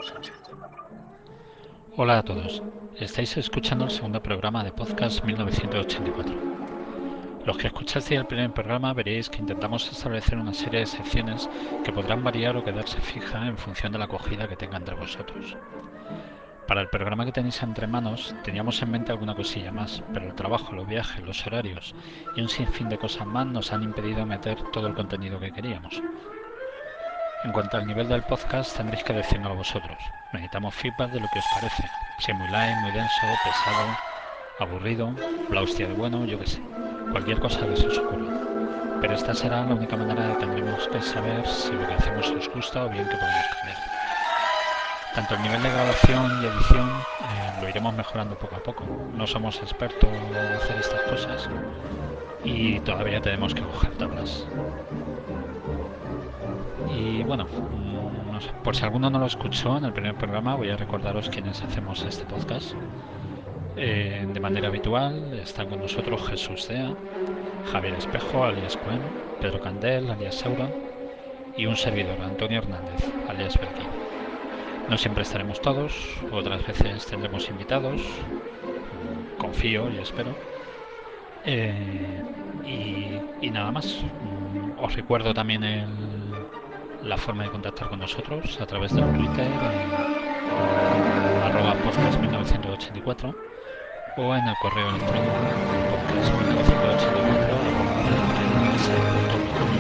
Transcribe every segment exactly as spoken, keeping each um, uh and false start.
Hola a todos, estáis escuchando el segundo programa de Podcast mil novecientos ochenta y cuatro. Los que escuchasteis el primer programa veréis que intentamos establecer una serie de secciones que podrán variar o quedarse fija en función de la acogida que tenga entre vosotros. Para el programa que tenéis entre manos teníamos en mente alguna cosilla más, pero el trabajo, los viajes, los horarios y un sinfín de cosas más nos han impedido meter todo el contenido que queríamos. En cuanto al nivel del podcast, tendréis que decírnoslo vosotros. Necesitamos feedback de lo que os parece. Si es muy light, muy denso, pesado, aburrido, la hostia de bueno, yo qué sé. Cualquier cosa que se os ocurra. Pero esta será la única manera de que tendremos que saber si lo que hacemos os gusta o bien que podemos cambiar. Tanto el nivel de grabación y edición eh, lo iremos mejorando poco a poco. No somos expertos en hacer estas cosas y todavía tenemos que coger tablas. Y bueno, mm, no sé, por si alguno no lo escuchó en el primer programa, voy a recordaros quiénes hacemos este podcast. Eh, de manera habitual están con nosotros Jesús Cea, Javier Espejo, alias Cuen, Pedro Candel, alias Sauron, y un servidor, Antonio Hernández, alias Belki. No siempre estaremos todos, otras veces tendremos invitados, mm, confío y espero. Eh, y, y nada más. Mm, Os recuerdo también el, la forma de contactar con nosotros a través del Twitter en arroba podcast mil novecientos ochenta y cuatro o en el correo electrónico podcast mil novecientos ochenta y cuatro arroba gmail punto com.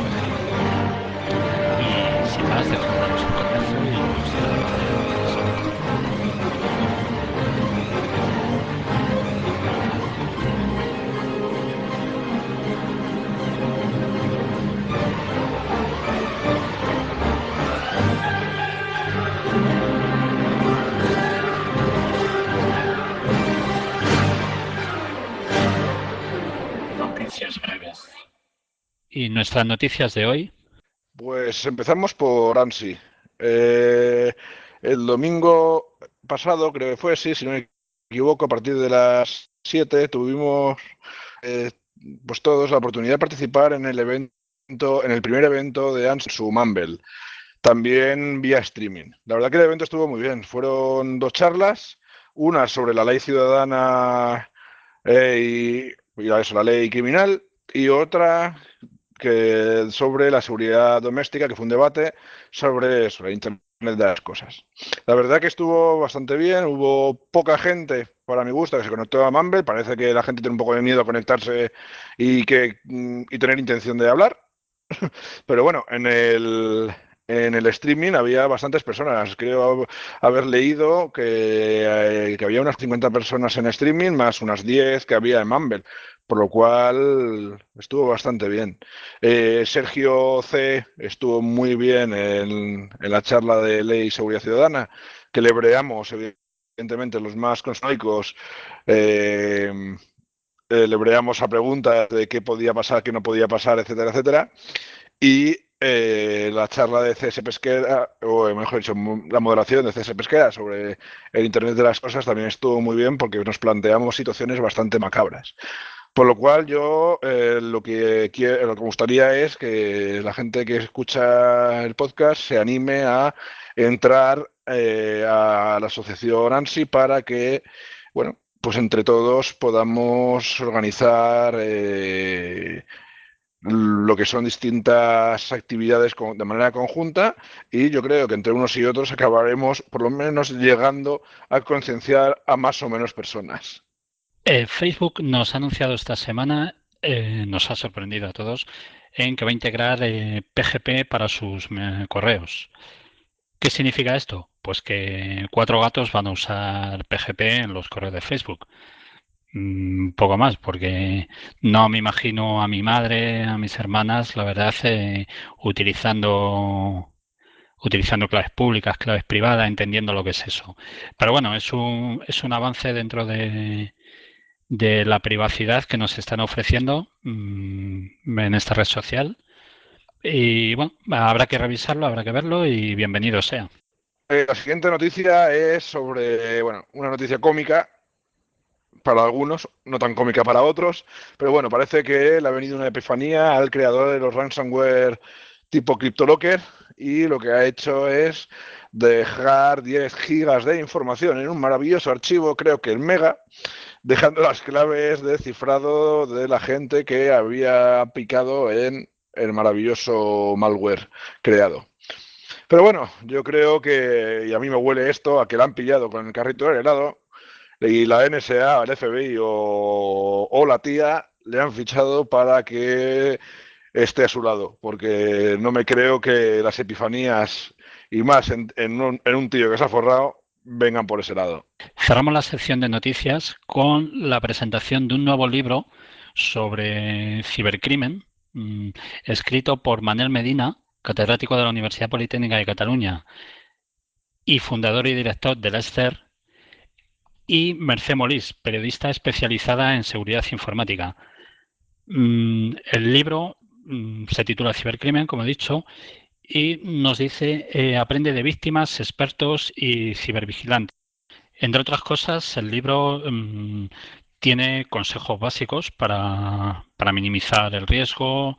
Y sin más, dejamos el comienzo y os doy la gracias. Noticias breves. Y nuestras noticias de hoy. Pues empezamos por ANSI. Eh, el domingo pasado, creo que fue, sí, si no me equivoco, a partir de las siete tuvimos eh, pues todos la oportunidad de participar en el evento, en el primer evento de ANSI, su Mumble, también vía streaming. La verdad que el evento estuvo muy bien. Fueron dos charlas, una sobre la ley ciudadana eh, y, y eso, la ley criminal, y otra que sobre la seguridad doméstica, que fue un debate sobre eso, la Internet de las cosas. La verdad que estuvo bastante bien, hubo poca gente, para mi gusto, que se conectó a Mumble. Parece que la gente tiene un poco de miedo a conectarse y, que, y tener intención de hablar. Pero bueno, en el, en el streaming había bastantes personas. Creo haber leído que, eh, que había unas cincuenta personas en streaming, más unas diez que había en Mumble, por lo cual estuvo bastante bien. Eh, Sergio C. estuvo muy bien en, en la charla de Ley y Seguridad Ciudadana, que le breamos, evidentemente, los más conspiranoicos. Eh, eh, le breamos a preguntas de qué podía pasar, qué no podía pasar, etcétera, etcétera. Y eh, la charla de C S Pesquera, o mejor dicho, la moderación de C S Pesquera sobre el Internet de las cosas también estuvo muy bien, porque nos planteamos situaciones bastante macabras. Por lo cual yo eh, lo, que quiero, lo que me gustaría es que la gente que escucha el podcast se anime a entrar eh, a la asociación ANSI para que, bueno, pues entre todos podamos organizar eh, lo que son distintas actividades de manera conjunta, y yo creo que entre unos y otros acabaremos por lo menos llegando a concienciar a más o menos personas. Eh, Facebook nos ha anunciado esta semana, eh, nos ha sorprendido a todos, en que va a integrar eh, P G P para sus eh, correos. ¿Qué significa esto? Pues que cuatro gatos van a usar P G P en los correos de Facebook. Mm, poco más, porque no me imagino a mi madre, a mis hermanas, la verdad, eh, utilizando utilizando claves públicas, claves privadas, entendiendo lo que es eso. Pero bueno, es un, es un avance dentro de, de la privacidad que nos están ofreciendo mmm, en esta red social. Y bueno, habrá que revisarlo, habrá que verlo y bienvenido sea. Eh, la siguiente noticia es sobre, bueno, una noticia cómica para algunos, no tan cómica para otros, pero bueno, parece que le ha venido una epifanía al creador de los ransomware tipo CryptoLocker, y lo que ha hecho es dejar diez gigas de información en un maravilloso archivo, creo que en mega, dejando las claves de cifrado de la gente que había picado en el maravilloso malware creado. Pero bueno, yo creo que, y a mí me huele esto, a que la han pillado con el carrito del helado y la N S A, el F B I o, o la tía le han fichado para que esté a su lado, porque no me creo que las epifanías y más en, en, un, en un tío que se ha forrado vengan por ese lado. Cerramos la sección de noticias con la presentación de un nuevo libro sobre cibercrimen, mmm, escrito por Manel Medina, catedrático de la Universidad Politécnica de Cataluña y fundador y director del ESCER, y Mercè Molís, periodista especializada en seguridad informática. Mmm, el libro mmm, se titula Cibercrimen, como he dicho, y nos dice eh, aprende de víctimas, expertos y cibervigilantes. Entre otras cosas, el libro mmm, tiene consejos básicos para, para minimizar el riesgo,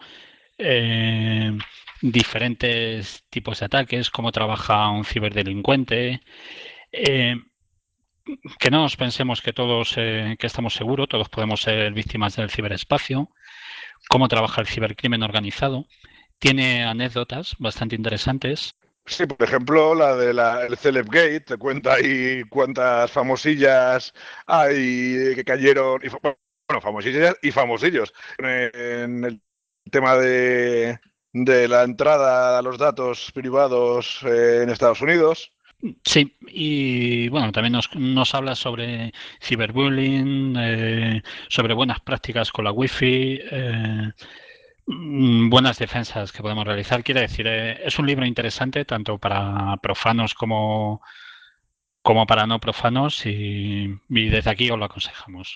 eh, diferentes tipos de ataques, cómo trabaja un ciberdelincuente, eh, que no nos pensemos que todos eh, que estamos seguros, todos podemos ser víctimas del ciberespacio, cómo trabaja el cibercrimen organizado. Tiene anécdotas bastante interesantes. Sí, por ejemplo, la de la, el Celebgate, te cuenta ahí cuántas famosillas hay que cayeron, y, bueno, famosillas y famosillos, en el tema de, de la entrada a los datos privados eh, en Estados Unidos. Sí, y bueno, también nos, nos habla sobre ciberbullying, eh, sobre buenas prácticas con la wifi, eh, buenas defensas que podemos realizar. Quiere decir, eh, es un libro interesante tanto para profanos como, como para no profanos y, y desde aquí os lo aconsejamos.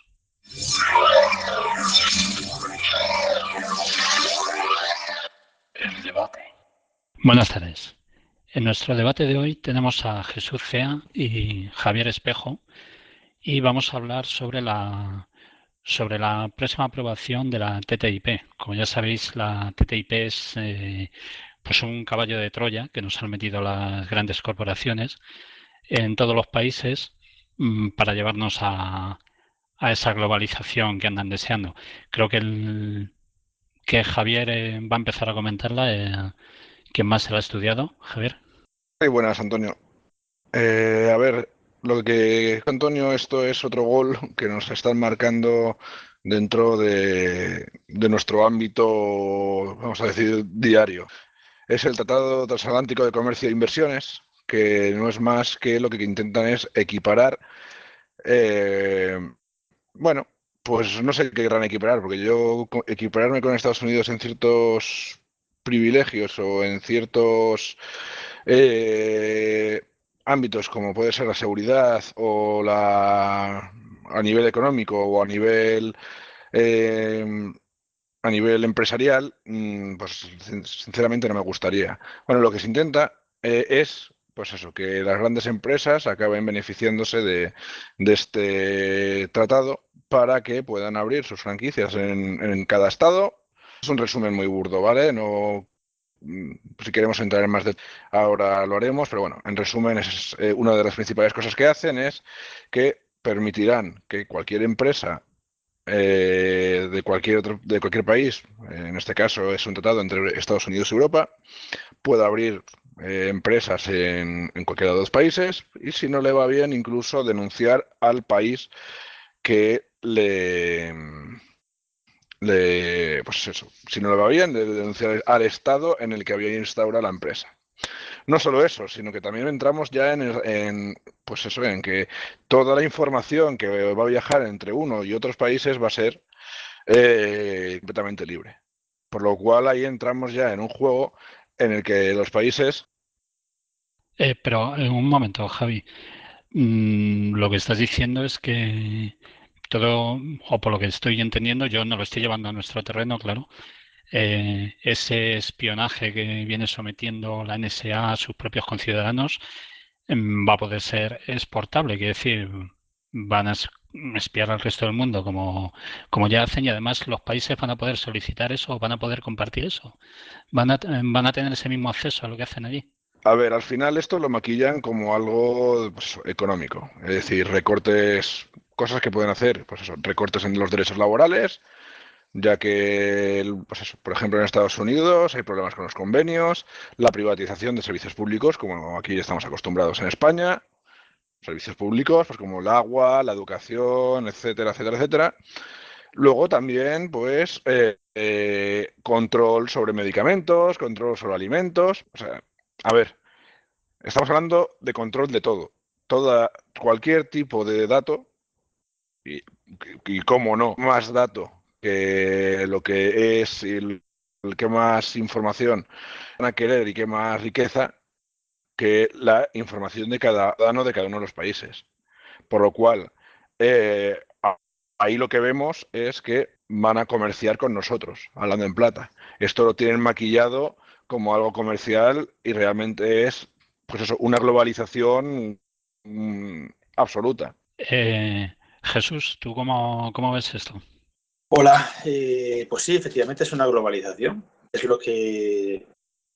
El debate. Buenas tardes. En nuestro debate de hoy tenemos a Jesús Cea y Javier Espejo y vamos a hablar sobre la sobre la próxima aprobación de la T T I P. Como ya sabéis, la T T I P es eh, pues un caballo de Troya que nos han metido las grandes corporaciones en todos los países mmm, para llevarnos a, a esa globalización que andan deseando. Creo que el que Javier eh, va a empezar a comentarla. Eh, ¿Quién más se la ha estudiado? Javier. Muy buenas, Antonio. Eh, a ver, lo que Antonio, esto es otro gol que nos están marcando dentro de, de nuestro ámbito, vamos a decir, diario. Es el Tratado Transatlántico de Comercio e Inversiones, que no es más que lo que intentan es equiparar, eh, bueno, pues no sé qué querrán equiparar, porque yo equipararme con Estados Unidos en ciertos privilegios o en ciertos eh, ámbitos como puede ser la seguridad o la a nivel económico o a nivel eh, a nivel empresarial, pues sinceramente no me gustaría. Bueno, lo que se intenta eh, es, pues eso, que las grandes empresas acaben beneficiándose de, de este tratado para que puedan abrir sus franquicias en, en cada estado. Es un resumen muy burdo, ¿vale? No, si queremos entrar en más detalle, ahora lo haremos, pero bueno, en resumen, es, eh, una de las principales cosas que hacen es que permitirán que cualquier empresa eh, de cualquier otro, de cualquier país, en este caso es un tratado entre Estados Unidos y Europa, pueda abrir eh, empresas en, en cualquiera de los países y si no le va bien, incluso denunciar al país que le, le pues eso, si no le va bien, de denunciar al Estado en el que había instaurado la empresa. No solo eso, sino que también entramos ya en, en, pues eso, en que toda la información que va a viajar entre uno y otros países va a ser eh, completamente libre. Por lo cual ahí entramos ya en un juego en el que los países... Eh, pero en un momento, Javi, mm, lo que estás diciendo es que todo, o por lo que estoy entendiendo, yo no lo estoy llevando a nuestro terreno, claro, eh, ese espionaje que viene sometiendo la N S A a sus propios conciudadanos va a poder ser exportable, quiere decir, van a espiar al resto del mundo como, como ya hacen y además los países van a poder solicitar eso, van a poder compartir eso, van a, van a tener ese mismo acceso a lo que hacen allí. A ver, al final esto lo maquillan como algo pues, económico. Es decir, recortes, cosas que pueden hacer, pues eso, recortes en los derechos laborales, ya que, el- pues eso, por ejemplo, en Estados Unidos hay problemas con los convenios, la privatización de servicios públicos, como aquí estamos acostumbrados en España, servicios públicos, pues como el agua, la educación, etcétera, etcétera, etcétera. Luego también, pues, eh, eh, control sobre medicamentos, control sobre alimentos. O sea, a ver, estamos hablando de control de todo. Toda, cualquier tipo de dato, y, y cómo no, más dato que lo que es el, el que más información van a querer y que más riqueza que la información de cada ciudadano de cada uno de los países. Por lo cual, eh, ahí lo que vemos es que van a comerciar con nosotros, hablando en plata. Esto lo tienen maquillado como algo comercial y realmente es, pues eso, una globalización mm, absoluta. Eh, Jesús, ¿tú cómo, cómo ves esto? Hola, eh, pues sí, efectivamente es una globalización. Es lo que,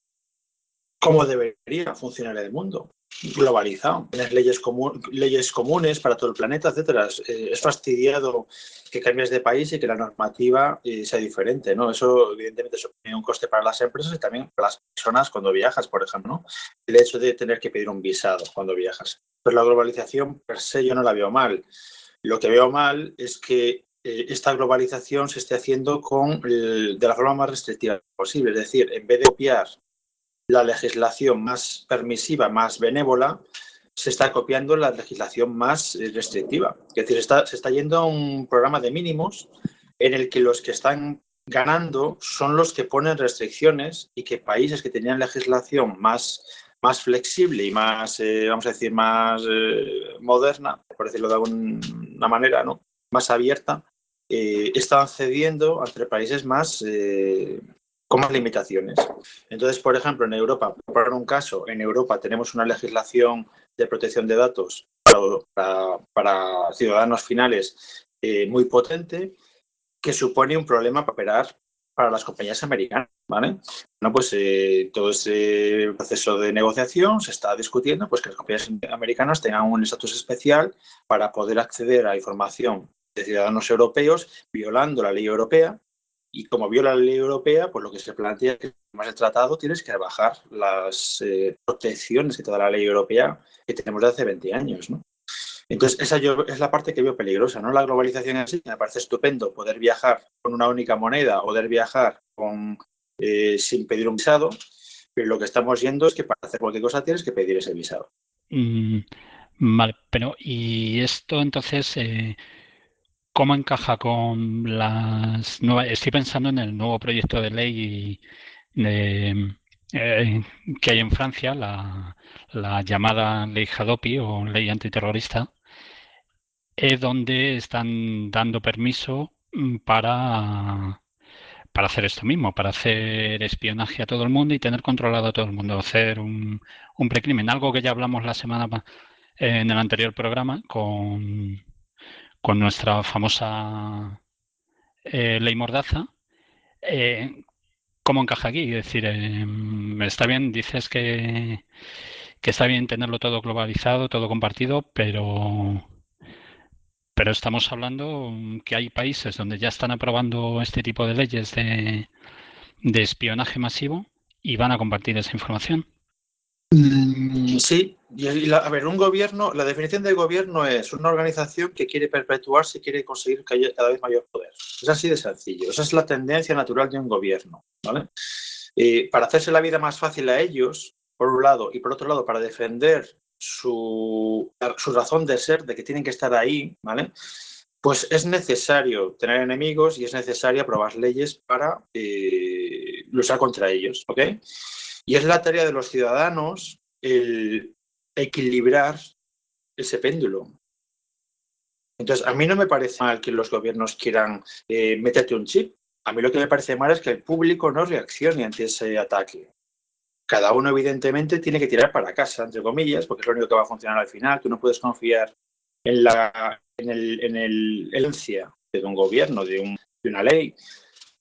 cómo debería funcionar el mundo. Globalizado. Tienes leyes, comu leyes comunes para todo el planeta, etcétera. Es, eh, es fastidiado que cambies de país y que la normativa eh, sea diferente, ¿no? Eso, evidentemente, supone un coste para las empresas y también para las personas cuando viajas, por ejemplo, ¿no? El hecho de tener que pedir un visado cuando viajas. Pues la globalización per se yo no la veo mal. Lo que veo mal es que eh, esta globalización se esté haciendo con el, de la forma más restrictiva posible. Es decir, en vez de copiar la legislación más permisiva, más benévola, se está copiando la legislación más restrictiva. Es decir, está, se está yendo a un programa de mínimos en el que los que están ganando son los que ponen restricciones y que países que tenían legislación más, más flexible y más, eh, vamos a decir, más eh, moderna, por decirlo de alguna manera, ¿no? Más abierta, eh, estaban cediendo entre países más eh, con más limitaciones. Entonces, por ejemplo, en Europa, por poner un caso, en Europa tenemos una legislación de protección de datos para, para ciudadanos finales eh, muy potente, que supone un problema para operar para las compañías americanas, ¿vale? Bueno, pues eh, todo ese proceso de negociación se está discutiendo, pues que las compañías americanas tengan un estatus especial para poder acceder a información de ciudadanos europeos violando la ley europea. Y como viola la ley europea, pues lo que se plantea es que, además del tratado, tienes que bajar las eh, protecciones que te da la ley europea que tenemos de hace veinte años, ¿no? Entonces, esa yo, es la parte que veo peligrosa, ¿no? La globalización en sí, me parece estupendo poder viajar con una única moneda, poder viajar con, eh, sin pedir un visado, pero lo que estamos viendo es que para hacer cualquier cosa tienes que pedir ese visado. Mm, vale, pero ¿y esto entonces eh, cómo encaja con las nuevas? Estoy pensando en el nuevo proyecto de ley de, eh, que hay en Francia, la, la llamada ley Hadopi o ley antiterrorista, es donde están dando permiso mm, para, para hacer esto mismo, para hacer espionaje a todo el mundo y tener controlado a todo el mundo, hacer un, un precrimen, algo que ya hablamos la semana pa- en el anterior programa con, con nuestra famosa eh, ley Mordaza. Eh, ¿Cómo encaja aquí? Es decir, eh, está bien, dices que, que está bien tenerlo todo globalizado, todo compartido, pero, pero estamos hablando mm, que hay países donde ya están aprobando este tipo de leyes de, de espionaje masivo y van a compartir esa información. Sí, y la, a ver, un gobierno, la definición del gobierno es una organización que quiere perpetuarse y quiere conseguir que haya cada vez mayor poder. Es así de sencillo. Esa es la tendencia natural de un gobierno, ¿vale? Eh, para hacerse la vida más fácil a ellos, por un lado, y por otro lado, para defender su, su razón de ser, de que tienen que estar ahí, ¿vale? Pues es necesario tener enemigos y es necesario aprobar leyes para eh, luchar contra ellos, ¿ok? Y es la tarea de los ciudadanos el equilibrar ese péndulo. Entonces, a mí no me parece mal que los gobiernos quieran eh, meterte un chip. A mí lo que me parece mal es que el público no reaccione ante ese ataque. Cada uno, evidentemente, tiene que tirar para casa, entre comillas, porque es lo único que va a funcionar al final. Tú no puedes confiar en la en el en el herencia de un gobierno, de, un, de una ley,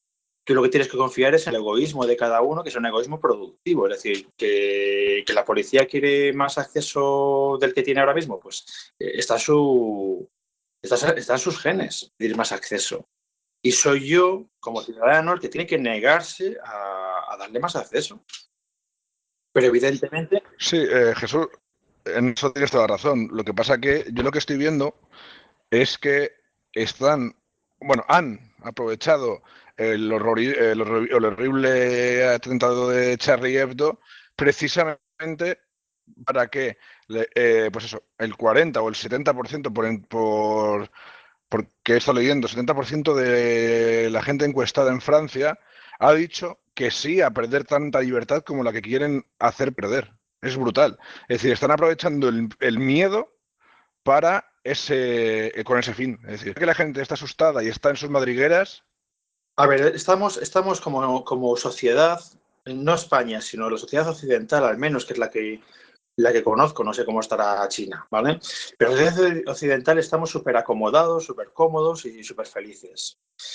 tú lo que tienes que confiar es en el egoísmo de cada uno, que es un egoísmo productivo. Es decir, que, que la policía quiere más acceso del que tiene ahora mismo, pues eh, está, su, está, está en sus genes pedir más acceso. Y soy yo, como ciudadano, el que tiene que negarse a, a darle más acceso. Pero evidentemente... Sí, eh, Jesús, en eso tienes toda la razón. Lo que pasa que yo lo que estoy viendo es que están, bueno, han aprovechado el, horror, el, horror, el horrible atentado de Charlie Hebdo precisamente para que, eh, pues eso, el cuarenta o el setenta por ciento por, por porque he estado leyendo, setenta por ciento de la gente encuestada en Francia ha dicho que sí a perder tanta libertad como la que quieren hacer perder. Es brutal. Es decir, están aprovechando el, el miedo para ese, con ese fin. Es decir, que la gente está asustada y está en sus madrigueras. A ver, estamos, estamos como, como sociedad, no España, sino la sociedad occidental al menos, que es la que, la que conozco, no sé cómo estará China, ¿vale? Pero en la sociedad occidental estamos súper acomodados, súper cómodos y súper felices.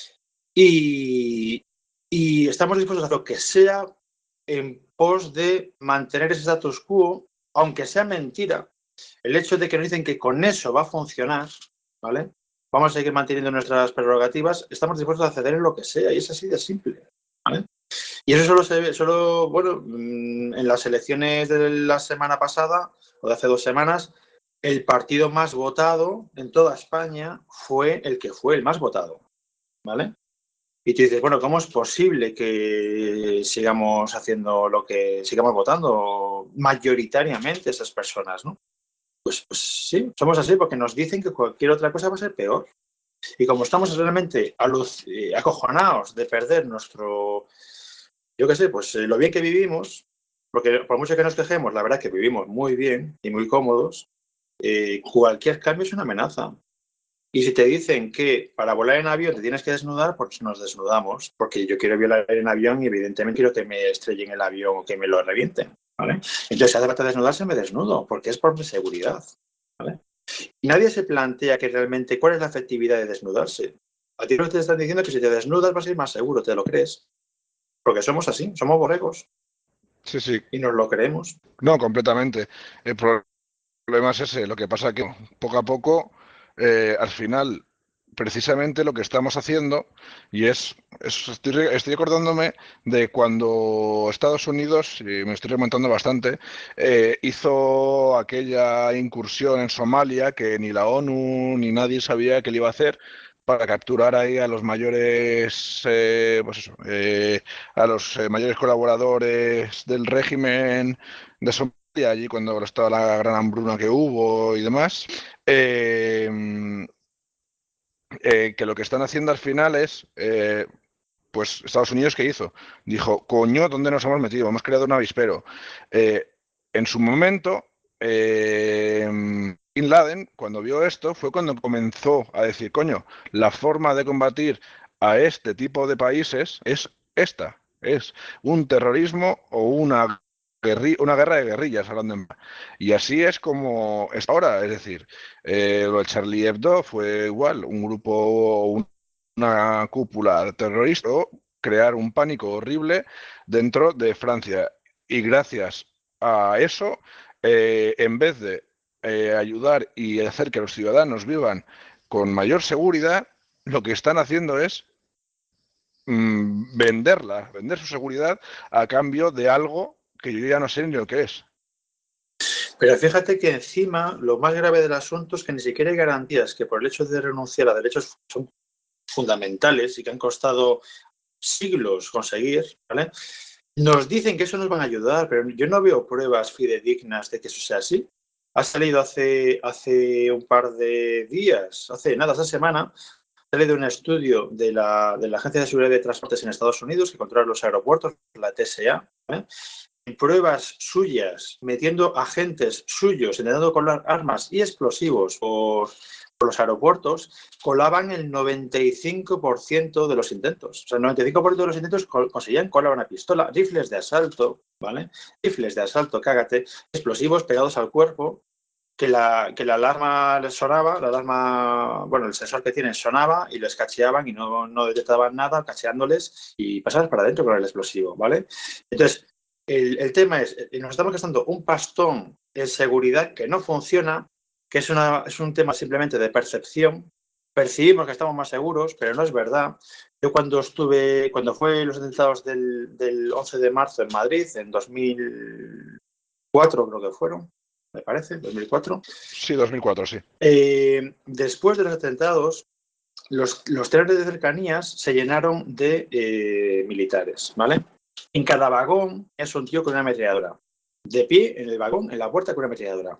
Y, y estamos dispuestos a hacer lo que sea en pos de mantener ese status quo, aunque sea mentira. El hecho de que nos dicen que con eso va a funcionar, ¿vale? Vamos a seguir manteniendo nuestras prerrogativas, estamos dispuestos a ceder en lo que sea, y es así de simple, ¿vale? Y eso solo se ve, solo, bueno, en las elecciones de la semana pasada, o de hace dos semanas, el partido más votado en toda España fue el que fue el más votado, ¿vale? Y tú dices, bueno, ¿cómo es posible que sigamos haciendo lo que, sigamos votando mayoritariamente esas personas, ¿no? Pues, pues sí, somos así porque nos dicen que cualquier otra cosa va a ser peor. Y como estamos realmente eh, acojonados de perder nuestro, yo qué sé, pues eh, lo bien que vivimos, porque por mucho que nos quejemos, la verdad es que vivimos muy bien y muy cómodos, eh, cualquier cambio es una amenaza. Y si te dicen que para volar en avión te tienes que desnudar, pues nos desnudamos, porque yo quiero volar en avión y evidentemente quiero que me estrellen el avión o que me lo revienten, ¿vale? Entonces, si hace falta desnudarse, me desnudo, porque es por mi seguridad, ¿vale? Y nadie se plantea que realmente cuál es la efectividad de desnudarse. A ti no te están diciendo que si te desnudas vas a ir más seguro, ¿te lo crees? Porque somos así, somos borregos. Sí, sí. Y nos lo creemos. No, completamente. El problema es ese. Lo que pasa es que poco a poco, eh, al final, precisamente lo que estamos haciendo, y es, es estoy, estoy acordándome de cuando Estados Unidos, y me estoy remontando bastante, eh, hizo aquella incursión en Somalia que ni la ONU ni nadie sabía que le iba a hacer para capturar ahí a los mayores, eh, pues eso, eh, a los eh, mayores colaboradores del régimen de Somalia, allí cuando estaba la gran hambruna que hubo y demás. Eh, eh, que lo que están haciendo al final es, eh, pues Estados Unidos, ¿qué hizo? Dijo, coño, ¿dónde nos hemos metido? Hemos creado un avispero. Eh, en su momento, eh, Bin Laden, cuando vio esto, fue cuando comenzó a decir, coño, la forma de combatir a este tipo de países es esta, es un terrorismo o una una guerra de guerrillas, hablando en... Y así es como es ahora, es decir, eh, lo de Charlie Hebdo fue igual, un grupo, un, una cúpula terrorista, crear un pánico horrible dentro de Francia. Y gracias a eso, eh, en vez de eh, ayudar y hacer que los ciudadanos vivan con mayor seguridad, lo que están haciendo es mmm, venderla, vender su seguridad a cambio de algo que yo ya no sé ni lo que es. Pero fíjate que encima lo más grave del asunto es que ni siquiera hay garantías que por el hecho de renunciar a derechos son fundamentales y que han costado siglos conseguir, ¿vale? Nos dicen que eso nos va a ayudar, pero yo no veo pruebas fidedignas de que eso sea así. Ha salido hace, hace un par de días, hace nada, esta semana, ha salido un estudio de la, de la Agencia de Seguridad de Transportes en Estados Unidos que controla los aeropuertos, la T S A, ¿vale? Pruebas suyas, metiendo agentes suyos, intentando colar armas y explosivos por, por los aeropuertos, colaban el noventa y cinco por ciento de los intentos. O sea, el noventa y cinco por ciento de los intentos conseguían colar una pistola, rifles de asalto, ¿vale? Rifles de asalto, cágate, explosivos pegados al cuerpo, que la, que la alarma les sonaba, la alarma, bueno, el sensor que tienen sonaba y les cacheaban y no, no detectaban nada, cacheándoles y pasabas para adentro con el explosivo, ¿vale? Entonces, el, el tema es, nos estamos gastando un pastón en seguridad que no funciona, que es, una, es un tema simplemente de percepción. Percibimos que estamos más seguros, pero no es verdad. Yo cuando estuve, cuando fue los atentados del, del once de marzo en Madrid, en dos mil cuatro creo que fueron, me parece, dos mil cuatro. Sí, dos mil cuatro, sí. Eh, después de los atentados, los, los trenes de cercanías se llenaron de eh, militares, ¿vale? En cada vagón es un tío con una ametralladora. De pie en el vagón, en la puerta con una ametralladora.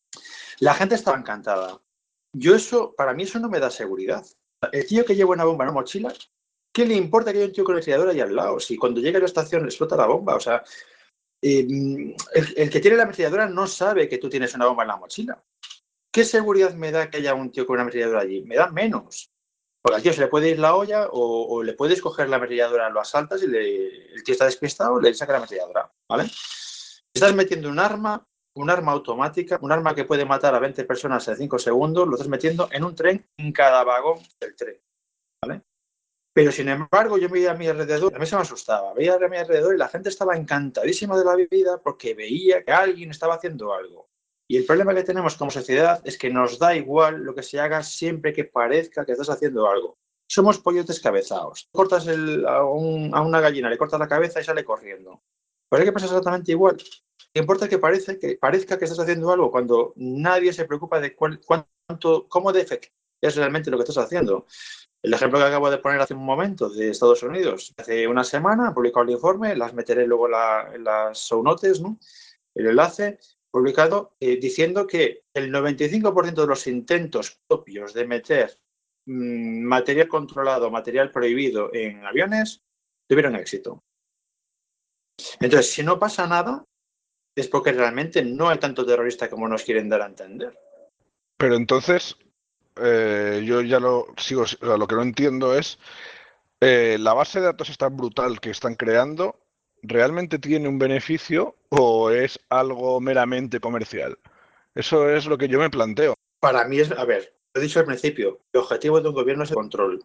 La gente estaba encantada. Yo eso, para mí eso no me da seguridad. El tío que lleva una bomba en una mochila, ¿qué le importa que haya un tío con una ametralladora ahí al lado? Si cuando llega a la estación explota la bomba, o sea, eh, el, el que tiene la ametralladora no sabe que tú tienes una bomba en la mochila. ¿Qué seguridad me da que haya un tío con una ametralladora allí? Me da menos. Porque al tío se le puede ir la olla o, o le puedes coger la ametralladora, lo asaltas y le, el tío está despistado, le saca la ametralladora, ¿vale? Estás metiendo un arma, un arma automática, un arma que puede matar a veinte personas en cinco segundos, lo estás metiendo en un tren, en cada vagón del tren, ¿vale? Pero sin embargo, yo veía a mi alrededor, a mí se me asustaba, veía a mi alrededor y la gente estaba encantadísima de la vida porque veía que alguien estaba haciendo algo. Y el problema que tenemos como sociedad es que nos da igual lo que se haga siempre que parezca que estás haciendo algo. Somos pollos descabezados. Cortas el, a, un, a una gallina, le cortas la cabeza y sale corriendo. Pues hay que pasa exactamente igual. ¿Qué importa que, parece, que parezca que estás haciendo algo cuando nadie se preocupa de cuál, cuánto, cómo de efectivo es realmente lo que estás haciendo? El ejemplo que acabo de poner hace un momento de Estados Unidos. Hace una semana han publicado el informe, las meteré luego la, en las show notes, ¿no? El enlace publicado eh, diciendo que el noventa y cinco por ciento de los intentos propios de meter mmm, material controlado, material prohibido en aviones, tuvieron éxito. Entonces, si no pasa nada, es porque realmente no hay tanto terrorista como nos quieren dar a entender. Pero entonces, eh, yo ya lo sigo, o sea, lo que no entiendo es, eh, la base de datos esta brutal que están creando, ¿realmente tiene un beneficio o es algo meramente comercial? Eso es lo que yo me planteo. Para mí es, a ver, lo he dicho al principio, el objetivo de un gobierno es el control.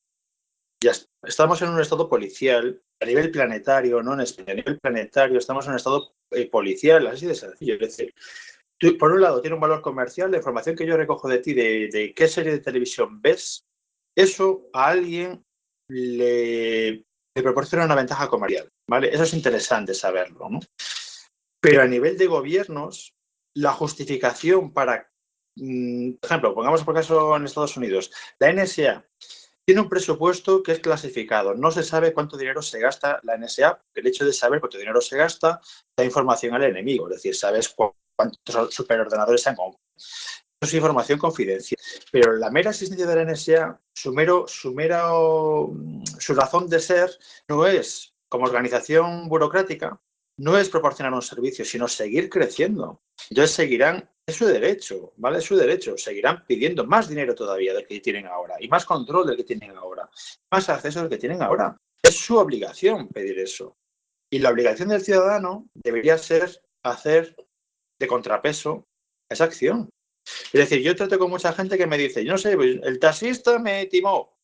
Ya estamos en un estado policial a nivel planetario, no en España, a nivel planetario estamos en un estado eh, policial, así de sencillo. Es decir, tú, por un lado, tiene un valor comercial, la información que yo recojo de ti, de, de qué serie de televisión ves, eso a alguien le, le proporciona una ventaja comercial, ¿vale? Eso es interesante saberlo, ¿no? Pero a nivel de gobiernos, la justificación para, mmm, por ejemplo, pongamos por caso en Estados Unidos, la N S A tiene un presupuesto que es clasificado. No se sabe cuánto dinero se gasta la N S A. El hecho de saber cuánto dinero se gasta da información al enemigo. Es decir, sabes cuántos superordenadores se han comprado. Eso es información confidencial. Pero la mera existencia de la N S A, su, mero, su, mero, su razón de ser no es, como organización burocrática, no es proporcionar un servicio, sino seguir creciendo. Entonces seguirán, es su derecho, ¿vale? Es su derecho. Seguirán pidiendo más dinero todavía del que tienen ahora y más control del que tienen ahora, más acceso del que tienen ahora. Es su obligación pedir eso. Y la obligación del ciudadano debería ser hacer de contrapeso esa acción. Es decir, yo trato con mucha gente que me dice, yo no sé, pues el taxista me timó.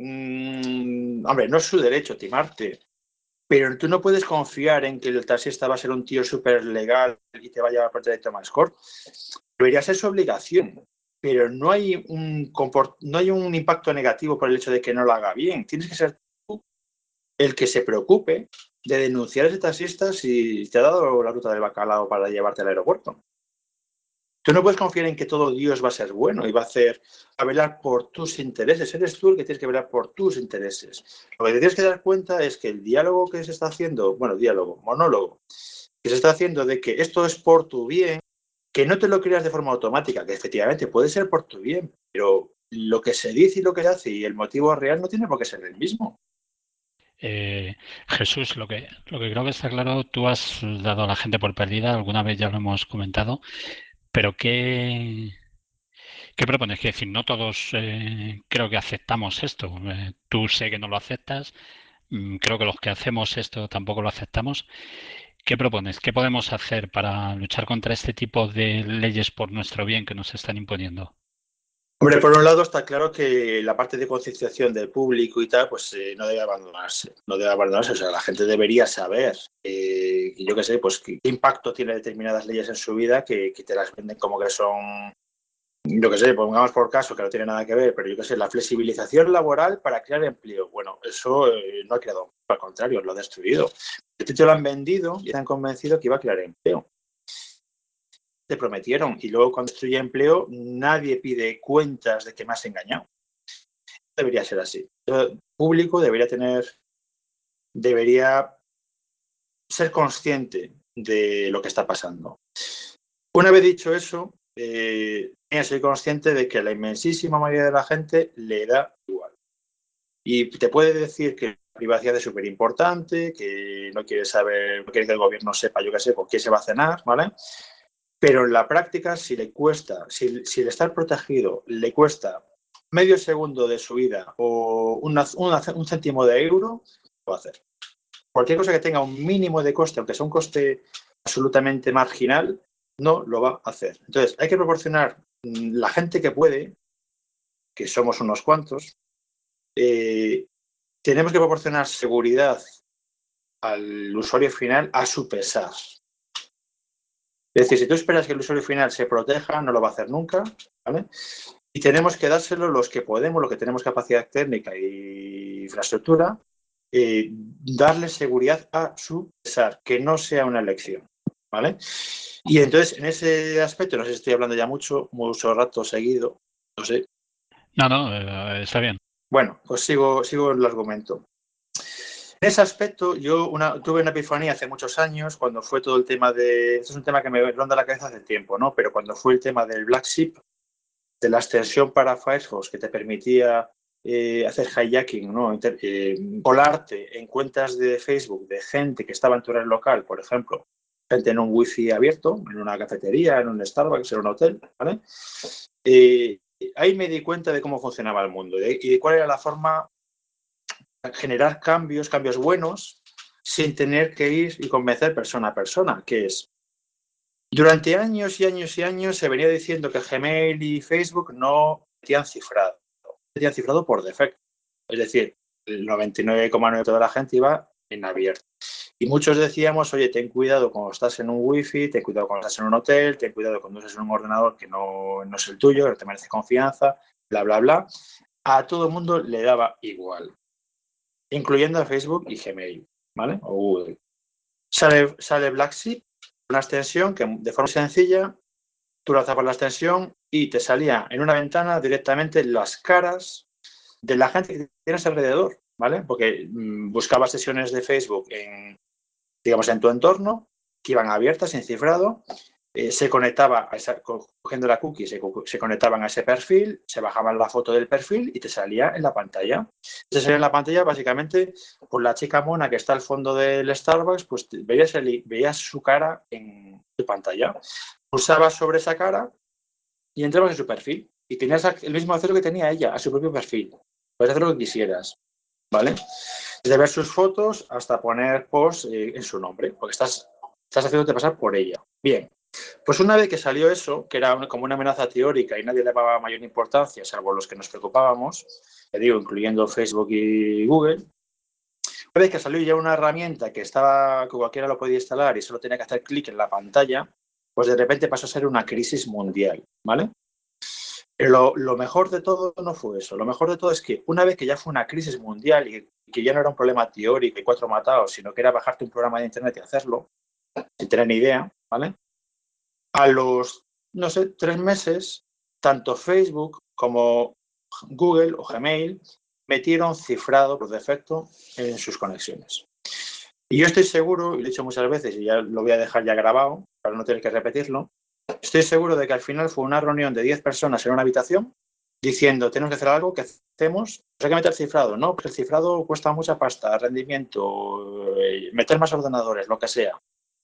Mm, hombre, no es su derecho timarte. Pero tú no puedes confiar en que el taxista va a ser un tío súper legal y te va a llevar por trayecto más corto. Debería ser su obligación, pero no hay, un no hay un impacto negativo por el hecho de que no lo haga bien. Tienes que ser tú el que se preocupe de denunciar a ese taxista si te ha dado la ruta del bacalao para llevarte al aeropuerto. Tú no puedes confiar en que todo Dios va a ser bueno y va a hacer a velar por tus intereses. Eres tú el que tienes que velar por tus intereses. Lo que te tienes que dar cuenta es que el diálogo que se está haciendo, bueno, diálogo, monólogo, que se está haciendo de que esto es por tu bien, que no te lo creas de forma automática, que efectivamente puede ser por tu bien, pero lo que se dice y lo que se hace y el motivo real no tiene por qué ser el mismo. Eh, Jesús, lo que, lo que creo que está claro, tú has dado a la gente por perdida, alguna vez ya lo hemos comentado, pero ¿qué, qué propones? Que decir, no todos eh, creo que aceptamos esto. Eh, tú sé que no lo aceptas, mm, creo que los que hacemos esto tampoco lo aceptamos. ¿Qué propones? ¿Qué podemos hacer para luchar contra este tipo de leyes por nuestro bien que nos están imponiendo? Hombre, por un lado está claro que la parte de concienciación del público y tal, pues eh, no debe abandonarse, no debe abandonarse. O sea, la gente debería saber, eh, yo qué sé, pues qué, qué impacto tiene determinadas leyes en su vida que, que te las venden como que son, yo qué sé, pongamos por caso que no tiene nada que ver, pero yo qué sé, la flexibilización laboral para crear empleo. Bueno, eso eh, no ha creado, al contrario, lo ha destruido. Este te lo han vendido y te han convencido que iba a crear empleo. Te prometieron y luego cuando destruye empleo nadie pide cuentas de que me has engañado. Debería ser así. El público debería tener, debería ser consciente de lo que está pasando. Una vez dicho eso, eh, tiene que ser consciente de que la inmensísima mayoría de la gente le da igual. Y te puede decir que la privacidad es súper importante, que no quiere saber, no quiere que el gobierno sepa, yo qué sé, por qué se va a cenar, ¿vale? Pero en la práctica, si le cuesta, si, si el estar protegido le cuesta medio segundo de su vida o una, una, un céntimo de euro, lo va a hacer. Cualquier cosa que tenga un mínimo de coste, aunque sea un coste absolutamente marginal, no lo va a hacer. Entonces, hay que proporcionar la gente que puede, que somos unos cuantos, eh, tenemos que proporcionar seguridad al usuario final a su pesar. Es decir, si tú esperas que el usuario final se proteja, no lo va a hacer nunca, ¿vale? Y tenemos que dárselo los que podemos, los que tenemos capacidad técnica e infraestructura, eh, darle seguridad a su pesar, que no sea una elección, ¿vale? Y entonces, en ese aspecto, no sé si estoy hablando ya mucho, mucho rato seguido, no sé. No, no, eh, está bien. Bueno, pues sigo, sigo el argumento. En ese aspecto, yo una, tuve una epifanía hace muchos años, cuando fue todo el tema de... Esto es un tema que me ronda la cabeza hace tiempo, ¿no? Pero cuando fue el tema del Black Sheep, de la extensión para Firefox que te permitía eh, hacer hijacking, ¿no? Inter, eh, colarte en cuentas de Facebook de gente que estaba en tu red local, por ejemplo, gente en un wifi abierto, en una cafetería, en un Starbucks, en un hotel, ¿vale? Eh, ahí me di cuenta de cómo funcionaba el mundo y de cuál era la forma de generar cambios, cambios buenos, sin tener que ir y convencer persona a persona, que es durante años y años y años se venía diciendo que Gmail y Facebook no metían cifrado, metían cifrado por defecto. Es decir, el noventa y nueve coma nueve por ciento de la gente iba en abierto. Y muchos decíamos, oye, ten cuidado cuando estás en un wifi, ten cuidado cuando estás en un hotel, ten cuidado cuando estás en un ordenador que no, no es el tuyo, que no te merece confianza, bla, bla, bla. A todo el mundo le daba igual, incluyendo a Facebook y Gmail, ¿vale? O Google. Sale, sale Black Sheep, una extensión que de forma sencilla tú lanzabas la extensión y te salía en una ventana directamente las caras de la gente que tienes alrededor, ¿vale? Porque mmm, buscabas sesiones de Facebook en, digamos, en tu entorno que iban abiertas, sin cifrado, eh, se conectaba, a esa, cogiendo la cookie, se, se conectaban a ese perfil, se bajaban la foto del perfil y te salía en la pantalla. Te salía en la pantalla básicamente por la chica mona que está al fondo del Starbucks, pues veías, el, veías su cara en tu pantalla. Pulsabas sobre esa cara y entrabas en su perfil y tenías el mismo acceso que tenía ella a su propio perfil. Puedes hacer lo que quisieras, ¿vale? Desde ver sus fotos hasta poner posts eh, en su nombre, porque estás, estás haciéndote pasar por ella. Bien, pues una vez que salió eso, que era una, como una amenaza teórica y nadie le daba mayor importancia, salvo los que nos preocupábamos, le digo, incluyendo Facebook y Google, una vez que salió ya una herramienta que estaba que cualquiera lo podía instalar y solo tenía que hacer clic en la pantalla, pues de repente pasó a ser una crisis mundial, ¿vale? Pero lo, lo mejor de todo no fue eso. Lo mejor de todo es que una vez que ya fue una crisis mundial y que ya no era un problema teórico y cuatro matados, sino que era bajarte un programa de internet y hacerlo, sin tener ni idea, ¿vale? A los, no sé, tres meses, tanto Facebook como Google o Gmail metieron cifrado por defecto en sus conexiones. Y yo estoy seguro, y lo he dicho muchas veces y ya lo voy a dejar ya grabado para no tener que repetirlo, estoy seguro de que al final fue una reunión de diez personas en una habitación diciendo, tenemos que hacer algo, ¿qué hacemos? Pues hay que meter cifrado, ¿no? Porque el cifrado cuesta mucha pasta, rendimiento, eh, meter más ordenadores, lo que sea.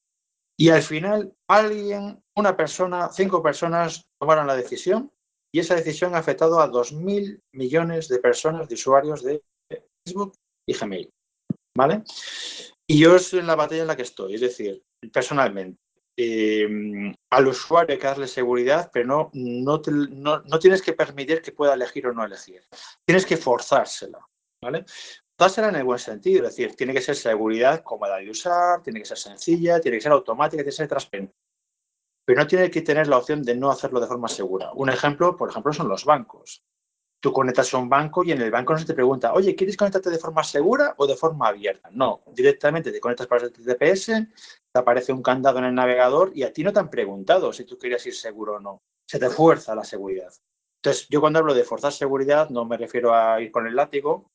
Y al final alguien, una persona, cinco personas tomaron la decisión y esa decisión ha afectado a dos mil millones de personas, de usuarios de Facebook y Gmail, ¿vale? Y yo estoy en la batalla en la que estoy, es decir, personalmente, eh, al usuario hay que darle seguridad, pero no, no, te, no, no tienes que permitir que pueda elegir o no elegir. Tienes que forzársela, ¿vale? Forzársela en el buen sentido, es decir, tiene que ser seguridad cómoda de usar, tiene que ser sencilla, tiene que ser automática, tiene que ser transparente. Pero no tiene que tener la opción de no hacerlo de forma segura. Un ejemplo, por ejemplo, son los bancos. Tú conectas a un banco y en el banco no se te pregunta, oye, ¿quieres conectarte de forma segura o de forma abierta? No, directamente te conectas para el T P S, te aparece un candado en el navegador y a ti no te han preguntado si tú querías ir seguro o no. Se te fuerza la seguridad. Entonces, yo cuando hablo de forzar seguridad no me refiero a ir con el látigo,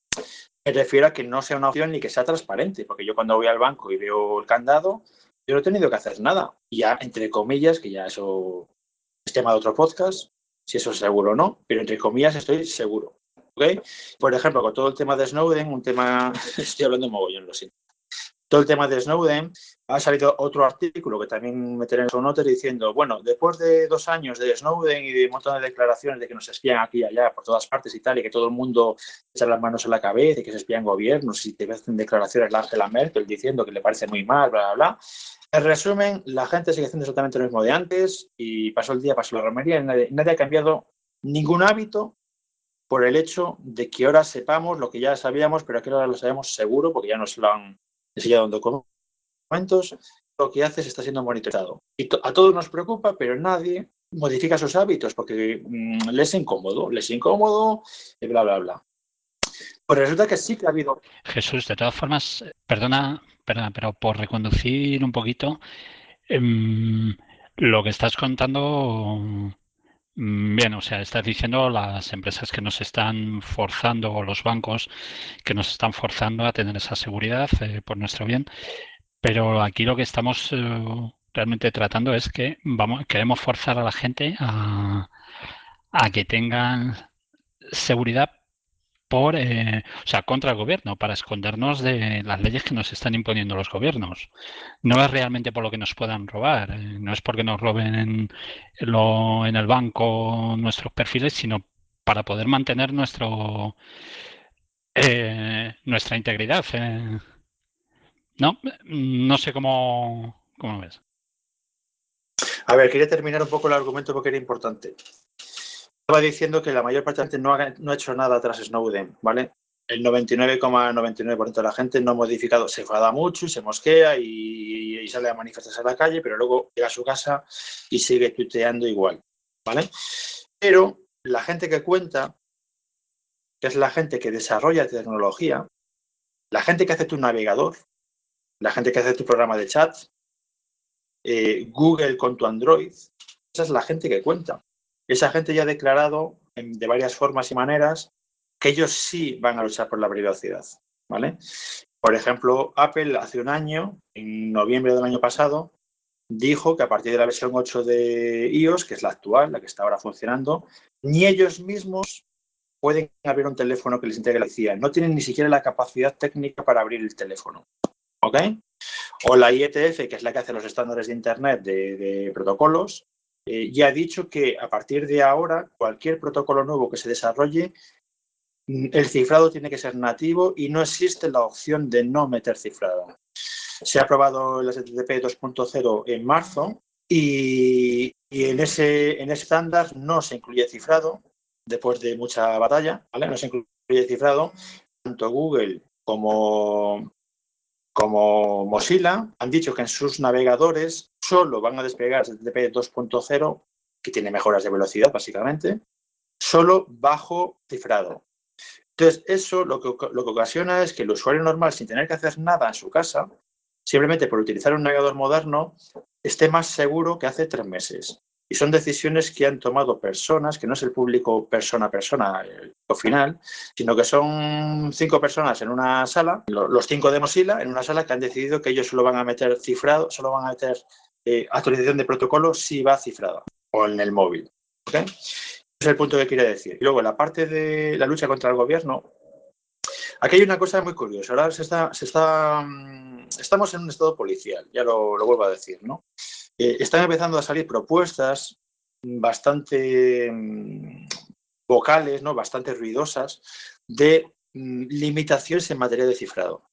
me refiero a que no sea una opción ni que sea transparente, porque yo cuando voy al banco y veo el candado, yo no he tenido que hacer nada. Ya, entre comillas, que ya eso es tema de otro podcast, si eso es seguro o no, pero entre comillas estoy seguro. ¿Okay? Por ejemplo, con todo el tema de Snowden, un tema, estoy hablando de mogollón, lo siento. Todo el tema de Snowden, ha salido otro artículo que también meteré en su notas diciendo, bueno, después de dos años de Snowden y de un montón de declaraciones de que nos espían aquí y allá por todas partes y tal, y que todo el mundo echa las manos en la cabeza y que se espían gobiernos y te hacen declaraciones la Angela Merkel diciendo que le parece muy mal, bla, bla, bla. En resumen, la gente sigue haciendo exactamente lo mismo de antes y pasó el día, pasó la romería y nadie, nadie ha cambiado ningún hábito por el hecho de que ahora sepamos lo que ya sabíamos, pero que ahora lo sabemos seguro porque ya nos lo han enseñado en documentos. Lo que haces está siendo monitorizado. Y to a todos nos preocupa, pero nadie modifica sus hábitos porque mmm, les es incómodo, les es incómodo, y bla, bla, bla. Pues resulta que sí que ha habido... Jesús, de todas formas, perdona, perdona, pero por reconducir un poquito, eh, lo que estás contando, bien, o sea, estás diciendo las empresas que nos están forzando o los bancos que nos están forzando a tener esa seguridad eh, por nuestro bien, pero aquí lo que estamos eh, realmente tratando es que vamos, queremos forzar a la gente a, a que tengan seguridad por, eh, o sea, contra el gobierno, para escondernos de las leyes que nos están imponiendo los gobiernos. No es realmente por lo que nos puedan robar, eh, no es porque nos roben en, lo, en el banco nuestros perfiles, sino para poder mantener nuestro eh, nuestra integridad. Eh. No, no sé cómo, cómo ves. A ver, quería terminar un poco el argumento porque era importante. Estaba diciendo que la mayor parte de la gente no ha, no ha hecho nada tras Snowden, ¿vale? El noventa y nueve coma noventa y nueve por ciento de la gente no ha modificado, se enfada mucho y se mosquea y, y sale a manifestarse a la calle, pero luego llega a su casa y sigue tuiteando igual, ¿vale? Pero la gente que cuenta, que es la gente que desarrolla tecnología, la gente que hace tu navegador, la gente que hace tu programa de chat, eh, Google con tu Android, esa es la gente que cuenta. Esa gente ya ha declarado en, de varias formas y maneras que ellos sí van a luchar por la privacidad, ¿vale? Por ejemplo, Apple hace un año, en noviembre del año pasado, dijo que a partir de la versión ocho de iOS, que es la actual, la que está ahora funcionando, ni ellos mismos pueden abrir un teléfono que les integre la policía. No tienen ni siquiera la capacidad técnica para abrir el teléfono, ¿ok? O la I E T F, que es la que hace los estándares de Internet de, de protocolos, eh, ya ha dicho que a partir de ahora, cualquier protocolo nuevo que se desarrolle, el cifrado tiene que ser nativo y no existe la opción de no meter cifrado. Se ha aprobado el H T T P dos punto cero en marzo y, y en ese en ese estándar no se incluye cifrado, después de mucha batalla, ¿vale? No se incluye cifrado. Tanto Google como, como Mozilla han dicho que en sus navegadores solo van a desplegar el H T T P dos punto cero, que tiene mejoras de velocidad, básicamente, solo bajo cifrado. Entonces, eso lo que, lo que ocasiona es que el usuario normal, sin tener que hacer nada en su casa, simplemente por utilizar un navegador moderno, esté más seguro que hace tres meses. Y son decisiones que han tomado personas, que no es el público persona a persona, el final, sino que son cinco personas en una sala, los cinco de Mozilla, en una sala que han decidido que ellos solo van a meter cifrado, solo van a meter eh, actualización de protocolo si va cifrada o en el móvil. ¿Okay? Es el punto que quería decir. Y luego, la parte de la lucha contra el gobierno, aquí hay una cosa muy curiosa. Ahora se está, se está, estamos en un estado policial, ya lo, lo vuelvo a decir, ¿no? Eh, están empezando a salir propuestas bastante mmm, vocales, ¿no? Bastante ruidosas, de mmm, limitaciones en materia de cifrado. Es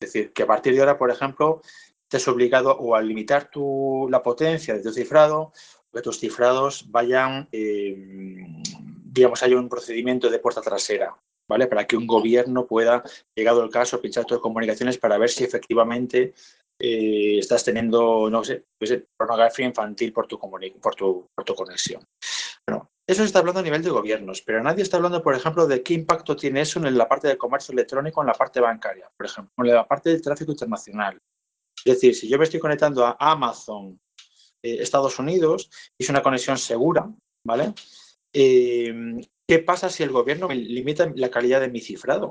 decir, que a partir de ahora, por ejemplo, estés obligado o a limitar tu, la potencia de tu cifrado, que tus cifrados vayan, eh, digamos, haya un procedimiento de puerta trasera, ¿vale? Para que un gobierno pueda, llegado el caso, pinchar tus comunicaciones para ver si efectivamente eh, estás teniendo, no sé, no sé, pornografía infantil por tu, por tu, por tu conexión. Bueno, eso se está hablando a nivel de gobiernos, pero nadie está hablando, por ejemplo, de qué impacto tiene eso en la parte del comercio electrónico, en la parte bancaria, por ejemplo, en la parte del tráfico internacional. Es decir, si yo me estoy conectando a Amazon, eh, Estados Unidos, y es una conexión segura, ¿vale? Eh, ¿Qué pasa si el gobierno me limita la calidad de mi cifrado?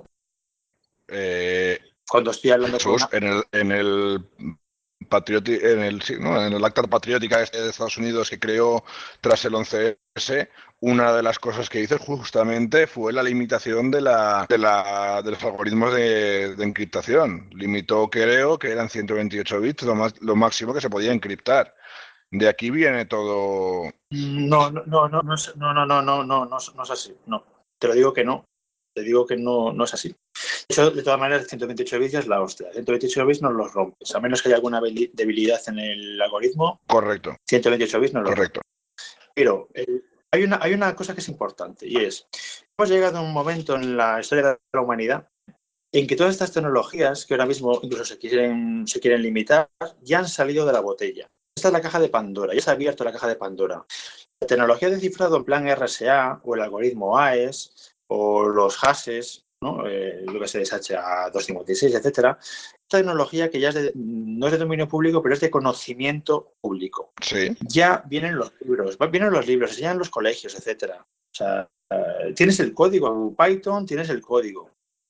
Eh, Cuando estoy hablando Jesús, con una... en el, en el patrioti, en el, sí, ¿no? en el acta patriótica este de Estados Unidos que creó tras el once ese, una de las cosas que hizo justamente fue la limitación de, la, de, la, de los algoritmos de, de encriptación. Limitó, creo, que eran ciento veintiocho bits, lo, más, lo máximo que se podía encriptar. De aquí viene todo. No, no, no, no, no, es- no, no, no, no, no, no, no es así. No, te lo digo que no. Te digo que no, no es así. De hecho, de todas maneras, ciento veintiocho bits es la hostia. ciento veintiocho bits no los rompes. A menos que haya alguna debilidad en el algoritmo, Correcto, ciento veintiocho bits no los rompes. correcto. Pero eh, hay, una, hay una cosa que es importante y es, hemos llegado a un momento en la historia de la humanidad en que todas estas tecnologías que ahora mismo incluso se quieren, se quieren limitar ya han salido de la botella. Esta es la caja de Pandora, ya se ha abierto la caja de Pandora. La tecnología de cifrado en plan R S A o el algoritmo A E S o los hashes, ¿no? eh, lo que se es H A doscientos cincuenta y seis, etcétera. Esta tecnología que ya es de, no es de dominio público, pero es de conocimiento público. Sí. Ya vienen los libros, vienen los libros, se enseñan en los colegios, etcétera. O sea, uh, tienes el código, Python, tienes el código.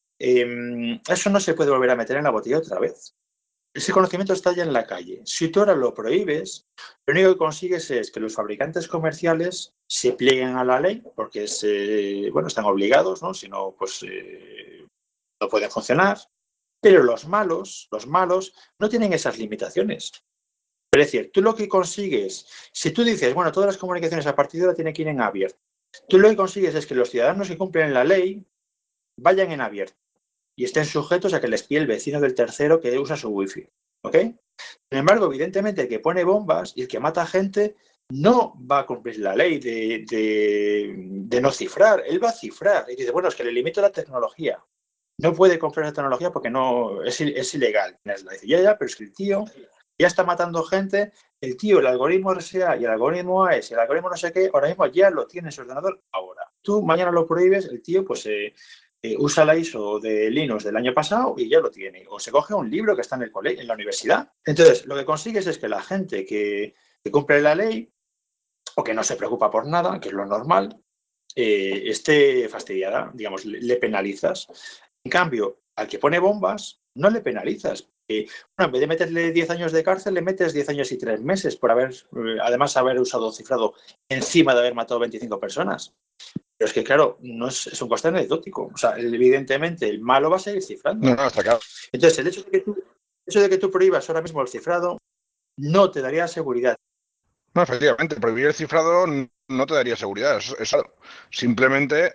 Eh, eso no se puede volver a meter en la botella otra vez. Ese conocimiento está ya en la calle. Si tú ahora lo prohíbes, lo único que consigues es que los fabricantes comerciales se plieguen a la ley, porque se, bueno, están obligados, ¿no? Si no, pues eh, no pueden funcionar. Pero los malos, los malos, no tienen esas limitaciones. Es decir, tú lo que consigues, si tú dices, bueno, todas las comunicaciones a partir de ahora tienen que ir en abierto, tú lo que consigues es que los ciudadanos que cumplen la ley vayan en abierto y estén sujetos a que les pille el vecino del tercero que usa su wifi, ¿ok? Sin embargo, evidentemente, el que pone bombas y el que mata gente no va a cumplir la ley de, de, de no cifrar, él va a cifrar y dice, bueno, es que le limito la tecnología. No puede comprar la tecnología porque no es, es ilegal. Dice, ya, ya, pero es que el tío ya está matando gente, el tío, el algoritmo R S A y el algoritmo A E S y el algoritmo no sé qué, ahora mismo ya lo tiene en su ordenador ahora. Tú mañana lo prohíbes, el tío pues eh, eh, usa la I S O de Linux del año pasado y ya lo tiene. O se coge un libro que está en el colegio, en la universidad. Entonces, lo que consigues es que la gente que, que cumple la ley o que no se preocupa por nada, que es lo normal, eh, esté fastidiada, digamos, le, le penalizas. En cambio, al que pone bombas, no le penalizas. Eh, bueno, en vez de meterle diez años de cárcel, le metes diez años y tres meses por haber, eh, además, haber usado cifrado encima de haber matado veinticinco personas. Pero es que, claro, no es, es un coste anecdótico. O sea, evidentemente, el malo va a seguir cifrando. No, no, está claro. Entonces, el hecho de que tú, el hecho de que tú prohíbas ahora mismo el cifrado no te daría seguridad. No, efectivamente, prohibir el cifrado no te daría seguridad. Eso, eso simplemente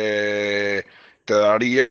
eh, te daría,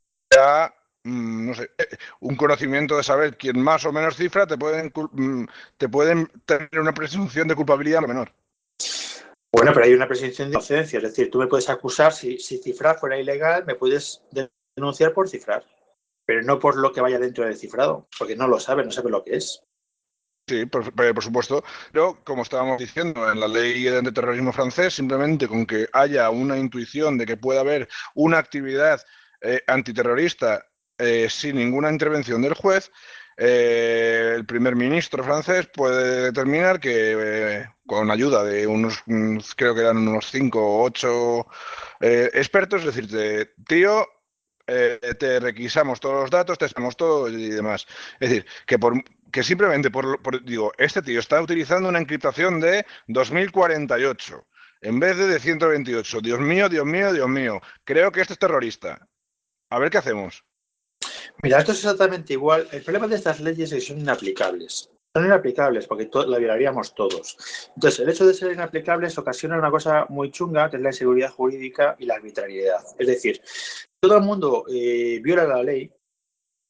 mm, no sé, un conocimiento de saber quién más o menos cifra, te pueden, te pueden tener una presunción de culpabilidad menor. Bueno, pero hay una presunción de inocencia. Es decir, tú me puedes acusar, si, si cifrar fuera ilegal, me puedes denunciar por cifrar, pero no por lo que vaya dentro del cifrado, porque no lo sabe, no sabe lo que es. Sí, por, por supuesto. Pero, como estábamos diciendo, en la ley de antiterrorismo francés, simplemente con que haya una intuición de que pueda haber una actividad eh, antiterrorista eh, sin ninguna intervención del juez, eh, el primer ministro francés puede determinar que, eh, con ayuda de unos, creo que eran unos cinco o ocho eh, expertos, decirte, tío, eh, te requisamos todos los datos, te hacemos todo y demás. Es decir, que por que simplemente por, por, digo, este tío está utilizando una encriptación de dos mil cuarenta y ocho en vez de de ciento veintiocho. Dios mío, Dios mío, Dios mío. Creo que esto es terrorista. A ver qué hacemos. Mira, esto es exactamente igual. El problema de estas leyes es que son inaplicables. Son inaplicables porque to la violaríamos todos. Entonces, el hecho de ser inaplicables ocasiona una cosa muy chunga, que es la inseguridad jurídica y la arbitrariedad. Es decir, todo el mundo eh, viola la ley,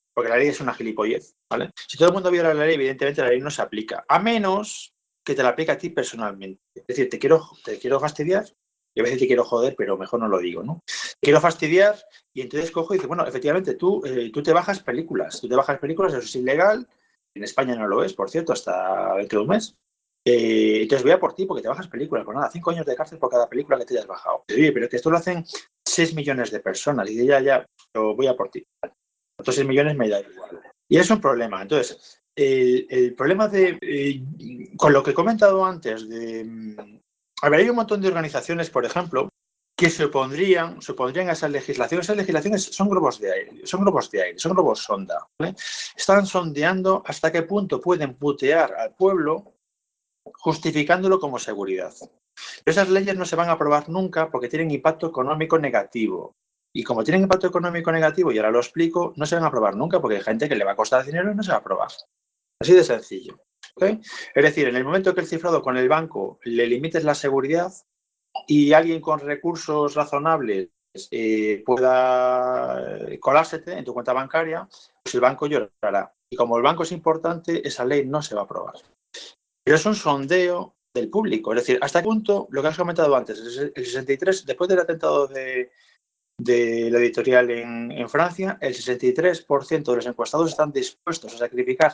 porque la ley es una gilipollez, ¿vale? Si todo el mundo viola la ley, evidentemente la ley no se aplica, a menos que te la aplique a ti personalmente. Es decir, te quiero, te quiero fastidiar, y a veces te quiero joder, pero mejor no lo digo, ¿no? Te quiero fastidiar y entonces cojo y dices, bueno, efectivamente, tú, eh, tú te bajas películas, tú te bajas películas, eso es ilegal, en España no lo es, por cierto, hasta dentro de un mes. Eh, entonces voy a por ti porque te bajas películas, pues nada, cinco años de cárcel por cada película que te hayas bajado. Oye, pero que esto lo hacen seis millones de personas y ya, ya, yo voy a por ti. Otros seis millones me da igual. Y es un problema. Entonces, el, el problema de, eh, con lo que he comentado antes, de, a ver, hay un montón de organizaciones, por ejemplo, que se opondrían, se opondrían a esa legislación. Esas legislaciones son globos de aire, son globos de aire, son globos sonda, ¿vale? Están sondeando hasta qué punto pueden putear al pueblo justificándolo como seguridad. Pero esas leyes no se van a aprobar nunca porque tienen impacto económico negativo. Y como tienen impacto económico negativo, y ahora lo explico, no se van a aprobar nunca porque hay gente que le va a costar dinero y no se va a aprobar. Así de sencillo. ¿Okay? Es decir, en el momento que el cifrado con el banco le limites la seguridad y alguien con recursos razonables eh, pueda colársete en tu cuenta bancaria, pues el banco llorará. Y como el banco es importante, esa ley no se va a aprobar. Pero es un sondeo del público. Es decir, ¿hasta qué punto, lo que has comentado antes, el sesenta y tres, después del atentado de, de la editorial en, en Francia, el sesenta y tres por ciento de los encuestados están dispuestos a sacrificar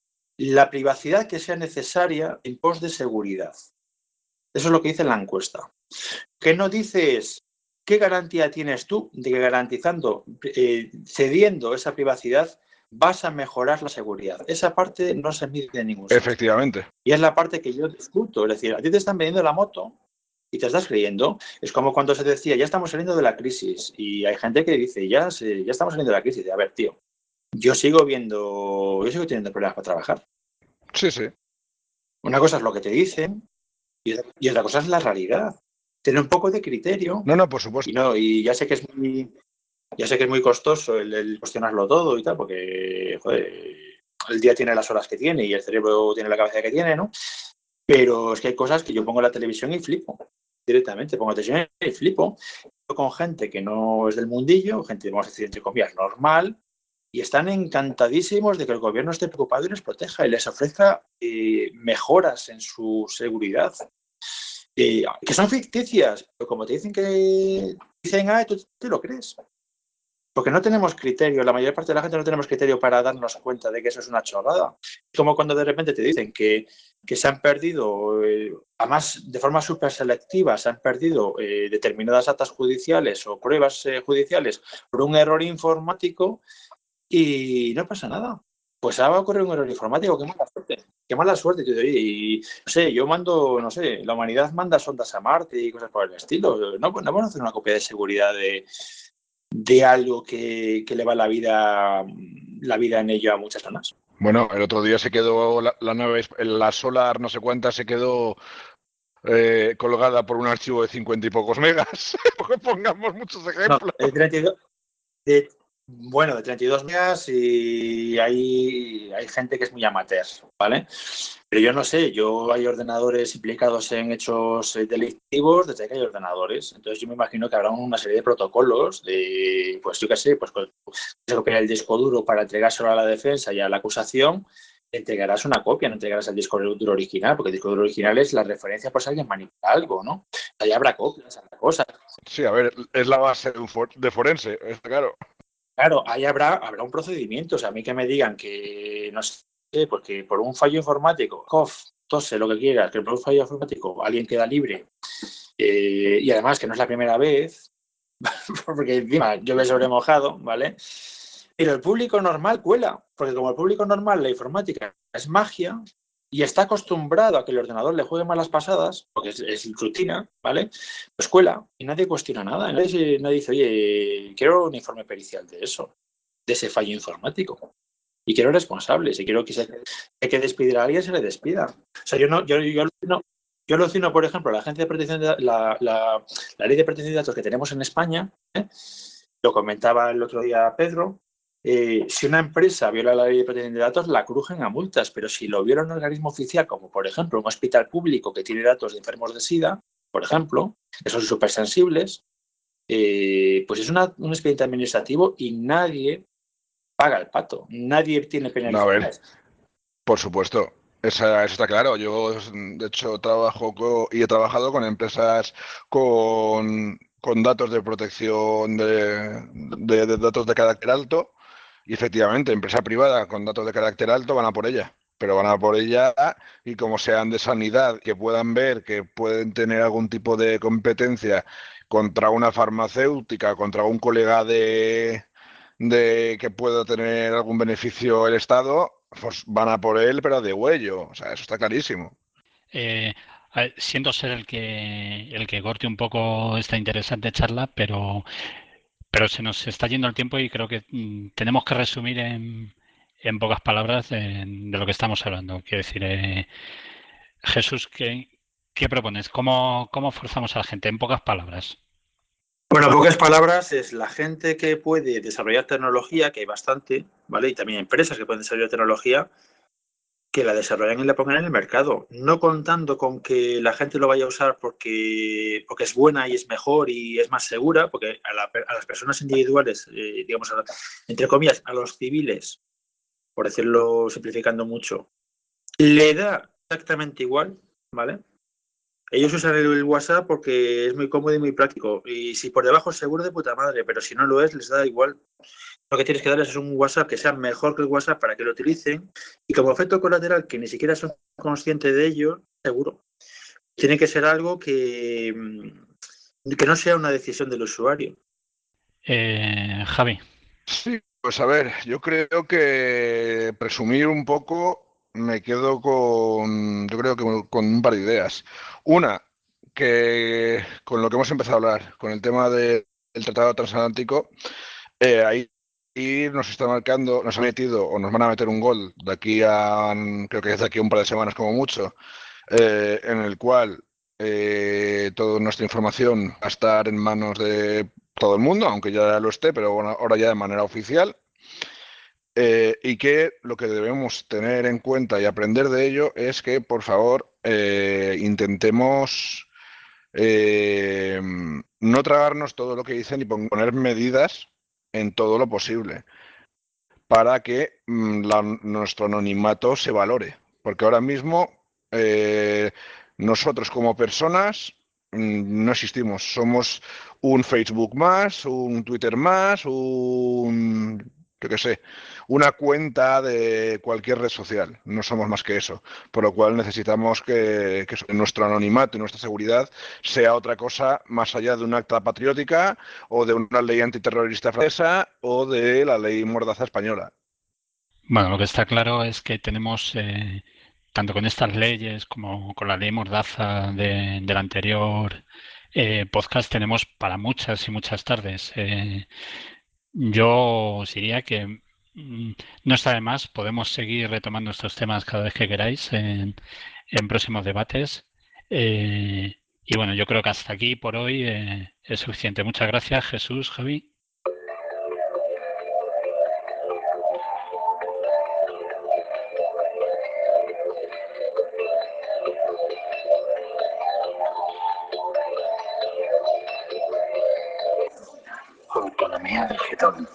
la privacidad que sea necesaria en pos de seguridad? Eso es lo que dice la encuesta. Que no dice es, ¿qué garantía tienes tú de que garantizando, eh, cediendo esa privacidad, vas a mejorar la seguridad? Esa parte no se mide en ningún sitio. Efectivamente. Y es la parte que yo discuto. Es decir, a ti te están vendiendo la moto y te estás creyendo. Es como cuando se decía, ya estamos saliendo de la crisis. Y hay gente que dice, ya, se, ya estamos saliendo de la crisis. A ver, tío, yo sigo viendo, yo sigo teniendo problemas para trabajar. Sí, sí. Una cosa es lo que te dicen y, y otra cosa es la realidad. Tener un poco de criterio. No, no, por supuesto. Y, no, y ya sé que es muy, ya sé que es muy costoso el, el cuestionarlo todo y tal, porque joder, el día tiene las horas que tiene y el cerebro tiene la cabeza que tiene, ¿no? Pero es que hay cosas que yo pongo en la televisión y flipo. Directamente pongo la televisión y flipo. Con gente que no es del mundillo, gente, vamos a decir, entre comillas, normal, y están encantadísimos de que el gobierno esté preocupado y les proteja y les ofrezca eh, mejoras en su seguridad. Eh, que son ficticias, pero como te dicen que dicen, ah, tú te lo crees. Porque no tenemos criterio, la mayor parte de la gente no tenemos criterio para darnos cuenta de que eso es una chorrada. Como cuando de repente te dicen que, que se han perdido, eh, además de forma súper selectiva, se han perdido eh, determinadas actas judiciales o pruebas eh, judiciales por un error informático y no pasa nada. Pues ahora va a ocurrir un error informático, qué mala suerte. Qué mala suerte, tío. Y, no sé, yo mando, no sé, la humanidad manda sondas a Marte y cosas por el estilo. No, no vamos a hacer una copia de seguridad de... de algo que, que le va la vida la vida en ello a muchas zonas. Bueno, el otro día se quedó la, la nave, la Solar, no sé cuántas, se quedó eh, colgada por un archivo de cincuenta y pocos megas. Porque pongamos muchos ejemplos. No, el treinta y dos, de, bueno, de treinta y dos megas y hay, hay gente que es muy amateur, ¿vale? Pero yo no sé, yo hay ordenadores implicados en hechos delictivos desde que hay ordenadores. Entonces yo me imagino que habrá una serie de protocolos de, pues yo qué sé, pues, pues se copia el disco duro para entregárselo a la defensa y a la acusación, entregarás una copia, no entregarás el disco duro original, porque el disco duro original es la referencia por si alguien manipula algo, ¿no? Ahí habrá copias, habrá cosas. Sí, a ver, es la base de, un for de forense, está claro. Claro, ahí habrá, habrá un procedimiento. O sea, a mí que me digan que, no sé, porque por un fallo informático, cof, tose, lo que quieras, que por un fallo informático alguien queda libre eh, y además que no es la primera vez, porque encima llueve sobre mojado, ¿vale? Pero el público normal cuela, porque como el público normal, la informática es magia y está acostumbrado a que el ordenador le juegue malas pasadas, porque es, es rutina, ¿vale? Pues cuela y nadie cuestiona nada. Nadie, nadie dice, oye, quiero un informe pericial de eso, de ese fallo informático. Y quiero responsables, y quiero que se hay que despedir a alguien, se le despida. O sea, yo no, yo, yo, no, yo alucino, por ejemplo, la agencia de protección de la, la, la ley de protección de datos que tenemos en España, ¿eh? Lo comentaba el otro día Pedro. Eh, si una empresa viola la ley de protección de datos, la crujen a multas, pero si lo viola un organismo oficial, como por ejemplo un hospital público que tiene datos de enfermos de SIDA, por ejemplo, que son súper sensibles, eh, pues es una, un expediente administrativo y nadie paga el pato. Nadie tiene No, a penalizaciones. ver, por supuesto. Esa, eso está claro. Yo, de hecho, trabajo co- y he trabajado con empresas con, con datos de protección de, de- de datos de carácter alto. Y efectivamente, empresa privada con datos de carácter alto van a por ella. Pero van a por ella y como sean de sanidad, que puedan ver que pueden tener algún tipo de competencia contra una farmacéutica, contra un colega de, de que pueda tener algún beneficio el Estado, pues van a por él, pero de huello. O sea, eso está clarísimo. Eh, a ver, siento ser el que el que corte un poco esta interesante charla, pero pero se nos está yendo el tiempo y creo que mm, tenemos que resumir en, en pocas palabras de, de lo que estamos hablando. Quiero decir, eh, Jesús, ¿qué, qué propones? ¿Cómo, cómo forzamos a la gente? En pocas palabras. Bueno, en pocas palabras, es la gente que puede desarrollar tecnología, que hay bastante, ¿vale? Y también empresas que pueden desarrollar tecnología, que la desarrollan y la pongan en el mercado, no contando con que la gente lo vaya a usar porque, porque es buena y es mejor y es más segura, porque a, la, a las personas individuales, eh, digamos, a, entre comillas, a los civiles, por decirlo simplificando mucho, le da exactamente igual, ¿vale? Ellos usan el WhatsApp porque es muy cómodo y muy práctico. Y si por debajo es seguro de puta madre, pero si no lo es, les da igual. Lo que tienes que darles es un WhatsApp que sea mejor que el WhatsApp para que lo utilicen. Y como efecto colateral, que ni siquiera son conscientes de ello, seguro. Tiene que ser algo que, que no sea una decisión del usuario. Eh, Javi. Sí, pues a ver, yo creo que presumir un poco me quedo con, yo creo que con un par de ideas. Una, que con lo que hemos empezado a hablar, con el tema de- del Tratado Transatlántico, eh, ahí ahí nos está marcando, nos ha metido o nos van a meter un gol de aquí a, creo que es de aquí a un par de semanas como mucho, eh, en el cual eh, toda nuestra información va a estar en manos de todo el mundo, aunque ya lo esté, pero bueno, ahora ya de manera oficial. Eh, y que lo que debemos tener en cuenta y aprender de ello es que, por favor, eh, intentemos eh, no tragarnos todo lo que dicen y poner medidas en todo lo posible para que mm, la- nuestro anonimato se valore. Porque ahora mismo eh, nosotros como personas mm, no existimos. Somos un Facebook más, un Twitter más, un, yo qué sé, una cuenta de cualquier red social. No somos más que eso. Por lo cual necesitamos que, que nuestro anonimato y nuestra seguridad sea otra cosa más allá de una acta patriótica o de una ley antiterrorista francesa o de la ley Mordaza española. Bueno, lo que está claro es que tenemos, eh, tanto con estas leyes como con la ley Mordaza de- del anterior eh, podcast, tenemos para muchas y muchas tardes. Eh, yo os diría que mm, no está de más, podemos seguir retomando estos temas cada vez que queráis en, en próximos debates. Eh, y bueno, yo creo que hasta aquí por hoy eh, es suficiente. Muchas gracias, Jesús, Javi. Autonomía digital.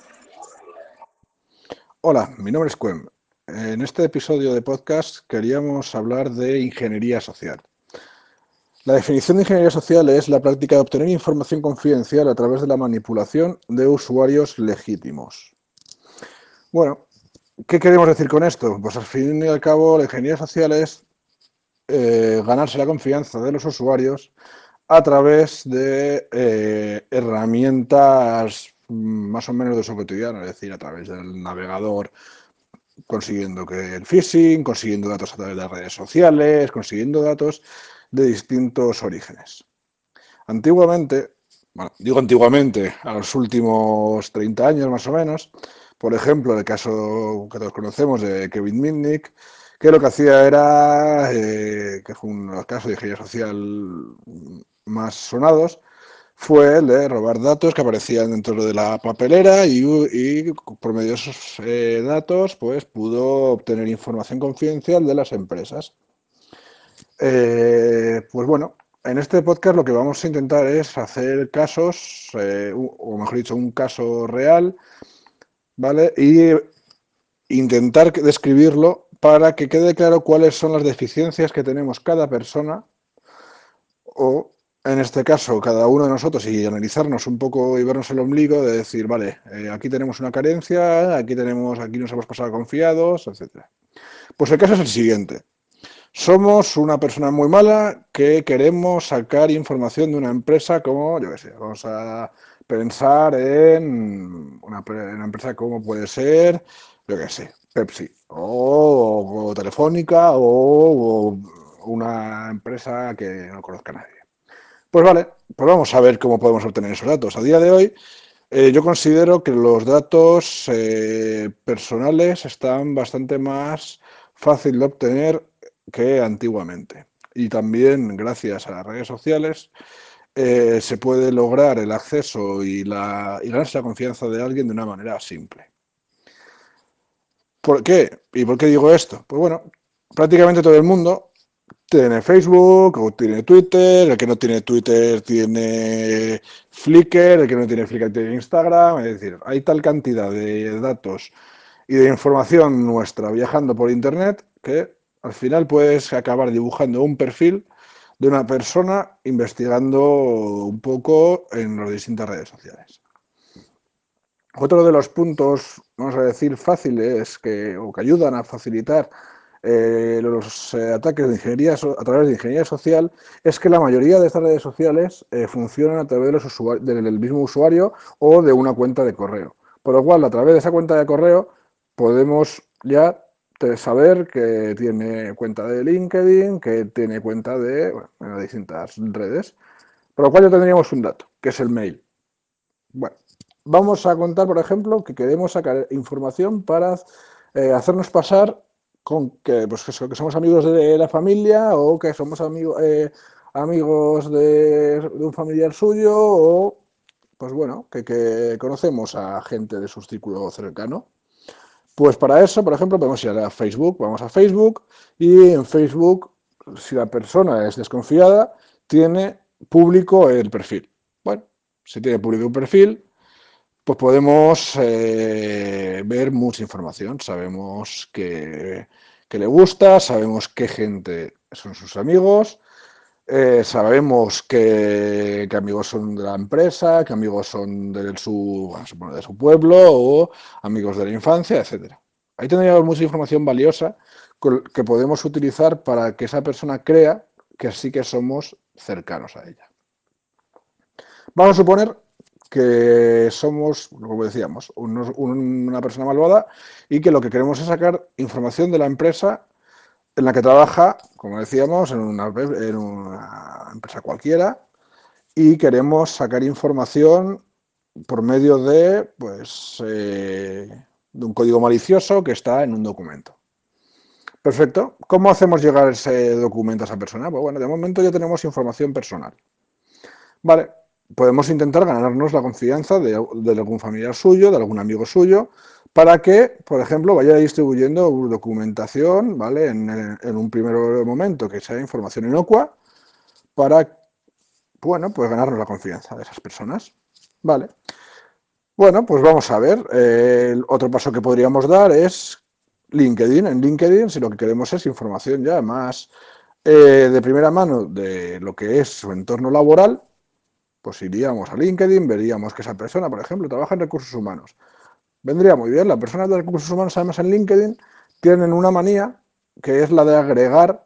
Hola, mi nombre es Cuen. En este episodio de podcast queríamos hablar de ingeniería social. La definición de ingeniería social es la práctica de obtener información confidencial a través de la manipulación de usuarios legítimos. Bueno, ¿qué queremos decir con esto? Pues al fin y al cabo la ingeniería social es eh, ganarse la confianza de los usuarios a través de eh, herramientas más o menos de uso cotidiano, es decir, a través del navegador, consiguiendo que el phishing, consiguiendo datos a través de las redes sociales, consiguiendo datos de distintos orígenes. Antiguamente, bueno, digo antiguamente, a los últimos treinta años más o menos, por ejemplo, el caso que todos conocemos de Kevin Mitnick, que lo que hacía era, eh, que fue uno de los casos de ingeniería social más sonados, fue el de robar datos que aparecían dentro de la papelera y, y por medio de esos eh, datos pues pudo obtener información confidencial de las empresas. Eh, pues bueno, en este podcast lo que vamos a intentar es hacer casos, eh, o mejor dicho, un caso real, ¿vale? Y intentar describirlo para que quede claro cuáles son las deficiencias que tenemos cada persona o, en este caso, cada uno de nosotros y analizarnos un poco y vernos el ombligo de decir, vale, eh, aquí tenemos una carencia, aquí tenemos, aquí nos hemos pasado confiados, etcétera. Pues el caso es el siguiente. Somos una persona muy mala que queremos sacar información de una empresa como, yo qué sé, vamos a pensar en una, una empresa como puede ser, yo qué sé, Pepsi, o, o Telefónica, o, o una empresa que no conozca a nadie. Pues vale, pues vamos a ver cómo podemos obtener esos datos. A día de hoy, eh, yo considero que los datos eh, personales están bastante más fácil de obtener que antiguamente. Y también, gracias a las redes sociales, eh, se puede lograr el acceso y, la, y ganarse la confianza de alguien de una manera simple. ¿Por qué? ¿Y por qué digo esto? Pues bueno, prácticamente todo el mundo tiene Facebook o tiene Twitter, el que no tiene Twitter tiene Flickr, el que no tiene Flickr tiene Instagram, es decir, hay tal cantidad de datos y de información nuestra viajando por Internet que al final puedes acabar dibujando un perfil de una persona investigando un poco en las distintas redes sociales. Otro de los puntos, vamos a decir, fáciles que, o que ayudan a facilitar eh, los eh, ataques de ingeniería so, a través de ingeniería social es que la mayoría de estas redes sociales eh, funcionan a través de los usuarios, del mismo usuario o de una cuenta de correo. Por lo cual, a través de esa cuenta de correo podemos ya saber que tiene cuenta de LinkedIn, que tiene cuenta de bueno, distintas redes. Por lo cual ya tendríamos un dato, que es el mail. Bueno, vamos a contar, por ejemplo, que queremos sacar información para eh, hacernos pasar con que, pues, eso, que somos amigos de la familia o que somos amigo, eh, amigos de, de un familiar suyo o, pues bueno, que, que conocemos a gente de su círculo cercano. Pues para eso, por ejemplo, podemos ir a Facebook, vamos a Facebook y en Facebook, si la persona es desconfiada, tiene público el perfil. Bueno, si tiene público un perfil, pues podemos eh, ver mucha información. Sabemos que, que le gusta, sabemos qué gente son sus amigos, eh, sabemos qué, qué amigos son de la empresa, qué amigos son de su, bueno, de su pueblo o amigos de la infancia, etcétera. Ahí tendríamos mucha información valiosa que podemos utilizar para que esa persona crea que sí que somos cercanos a ella. Vamos a suponer que somos, como decíamos, unos, un, una persona malvada y que lo que queremos es sacar información de la empresa en la que trabaja, como decíamos, en una, en una empresa cualquiera y queremos sacar información por medio de, pues, eh, de un código malicioso que está en un documento. Perfecto. ¿Cómo hacemos llegar ese documento a esa persona? Pues bueno, de momento ya tenemos información personal. Vale. Podemos intentar ganarnos la confianza de, de algún familiar suyo, de algún amigo suyo, para que, por ejemplo, vaya distribuyendo documentación, ¿vale? En, en un primer momento que sea información inocua, para, bueno, pues ganarnos la confianza de esas personas. Vale. Bueno, pues vamos a ver. Eh, el otro paso que podríamos dar es LinkedIn. En LinkedIn, si lo que queremos es información ya más eh, de primera mano de lo que es su entorno laboral, pues iríamos a LinkedIn, veríamos que esa persona, por ejemplo, trabaja en recursos humanos. Vendría muy bien. Las personas de recursos humanos, además, en LinkedIn, tienen una manía que es la de agregar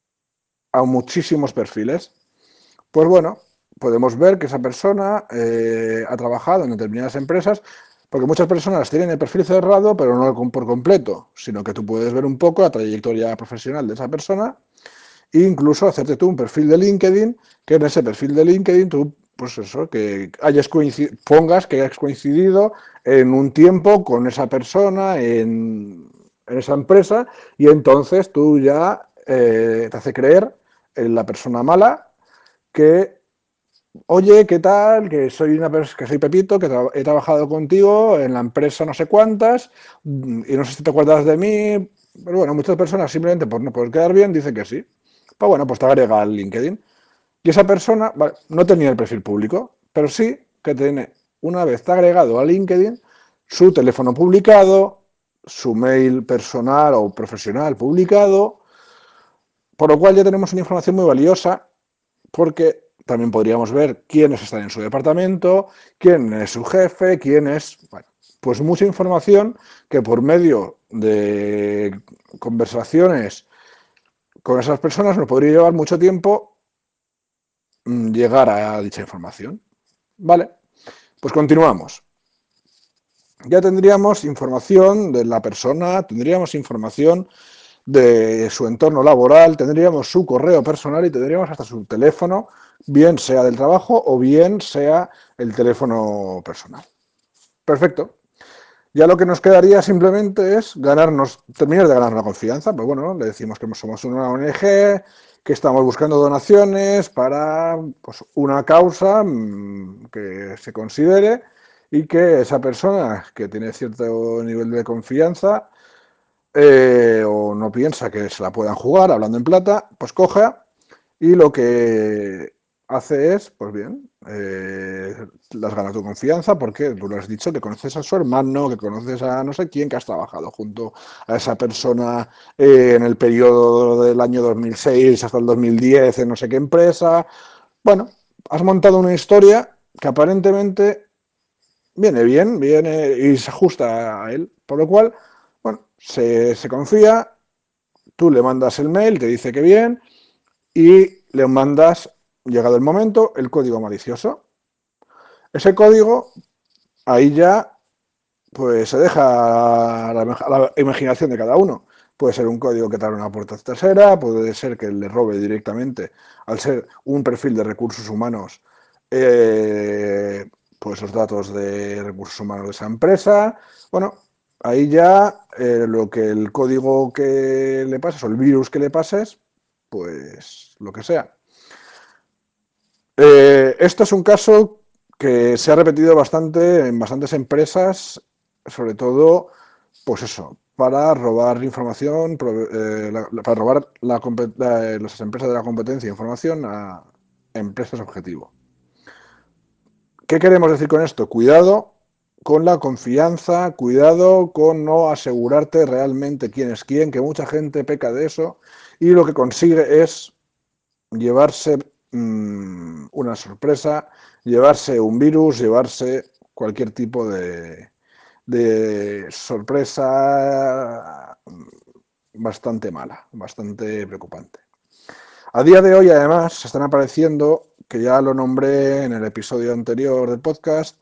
a muchísimos perfiles. Pues bueno, podemos ver que esa persona eh, ha trabajado en determinadas empresas, porque muchas personas tienen el perfil cerrado, pero no por completo, sino que tú puedes ver un poco la trayectoria profesional de esa persona e incluso hacerte tú un perfil de LinkedIn, que en ese perfil de LinkedIn tú, pues eso, que hayas pongas que hayas coincidido en un tiempo con esa persona, en, en esa empresa, y entonces tú ya eh, te hace creer en la persona mala que, oye, ¿qué tal? Que soy una que soy Pepito, que tra he trabajado contigo en la empresa no sé cuántas, y no sé si te acuerdas de mí, pero bueno, muchas personas simplemente por no poder quedar bien dicen que sí. Pues bueno, pues te agrega al LinkedIn. Y esa persona vale, no tenía el perfil público, pero sí que tiene, una vez te agregado a LinkedIn, su teléfono publicado, su mail personal o profesional publicado, por lo cual ya tenemos una información muy valiosa, porque también podríamos ver quiénes están en su departamento, quién es su jefe, quién es... Bueno, pues mucha información que por medio de conversaciones con esas personas nos podría llevar mucho tiempo llegar a dicha información. Vale, pues continuamos. Ya tendríamos información de la persona, tendríamos información de su entorno laboral, tendríamos su correo personal y tendríamos hasta su teléfono, bien sea del trabajo o bien sea el teléfono personal. Perfecto. Ya lo que nos quedaría simplemente es ganarnos, terminar de ganar la confianza. Pues bueno, le decimos que somos una O N G, que estamos buscando donaciones para pues, una causa mmm, que se considere y que esa persona que tiene cierto nivel de confianza eh, o no piensa que se la puedan jugar, hablando en plata, pues coja y lo que hace es, pues bien, eh, las gana tu confianza porque tú lo has dicho, que conoces a su hermano, que conoces a no sé quién, que has trabajado junto a esa persona eh, en el periodo del año dos mil seis hasta el dos mil diez en no sé qué empresa. Bueno, has montado una historia que aparentemente viene bien, viene y se ajusta a él, por lo cual, bueno, se, se confía, tú le mandas el mail, te dice que bien, y le mandas, llegado el momento, el código malicioso. Ese código, ahí ya, pues se deja la, la imaginación de cada uno. Puede ser un código que te abre una puerta trasera, puede ser que le robe directamente, al ser un perfil de recursos humanos, eh, pues los datos de recursos humanos de esa empresa. Bueno, ahí ya eh, lo que el código que le pases o el virus que le pases, pues lo que sea. Eh, esto es un caso que se ha repetido bastante en bastantes empresas, sobre todo, pues eso, para robar información, eh, la, para robar la, la, las empresas de la competencia de información a empresas objetivo. ¿Qué queremos decir con esto? Cuidado con la confianza, cuidado con no asegurarte realmente quién es quién, que mucha gente peca de eso y lo que consigue es llevarse mmm, una sorpresa, llevarse un virus, llevarse cualquier tipo de, de sorpresa bastante mala, bastante preocupante. A día de hoy, además, están apareciendo, que ya lo nombré en el episodio anterior del podcast,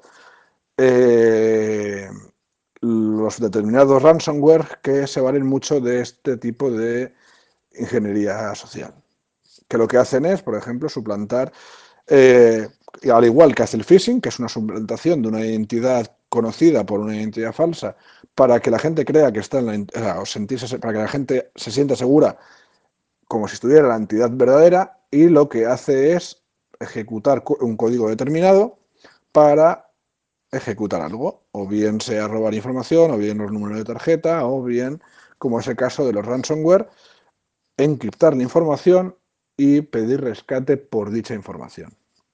eh, los determinados ransomware que se valen mucho de este tipo de ingeniería social. Que lo que hacen es, por ejemplo, suplantar, eh, al igual que hace el phishing, que es una suplantación de una identidad conocida por una identidad falsa, para que la gente crea que está en la, o sentirse, para que la gente se sienta segura como si estuviera la entidad verdadera, y lo que hace es ejecutar un código determinado para ejecutar algo, o bien sea robar información, o bien los números de tarjeta, o bien, como es el caso de los ransomware, encriptar la información y pedir rescate por dicha información.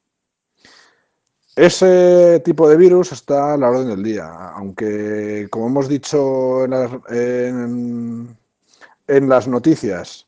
Ese tipo de virus está a la orden del día, aunque, como hemos dicho en las, en, en las noticias,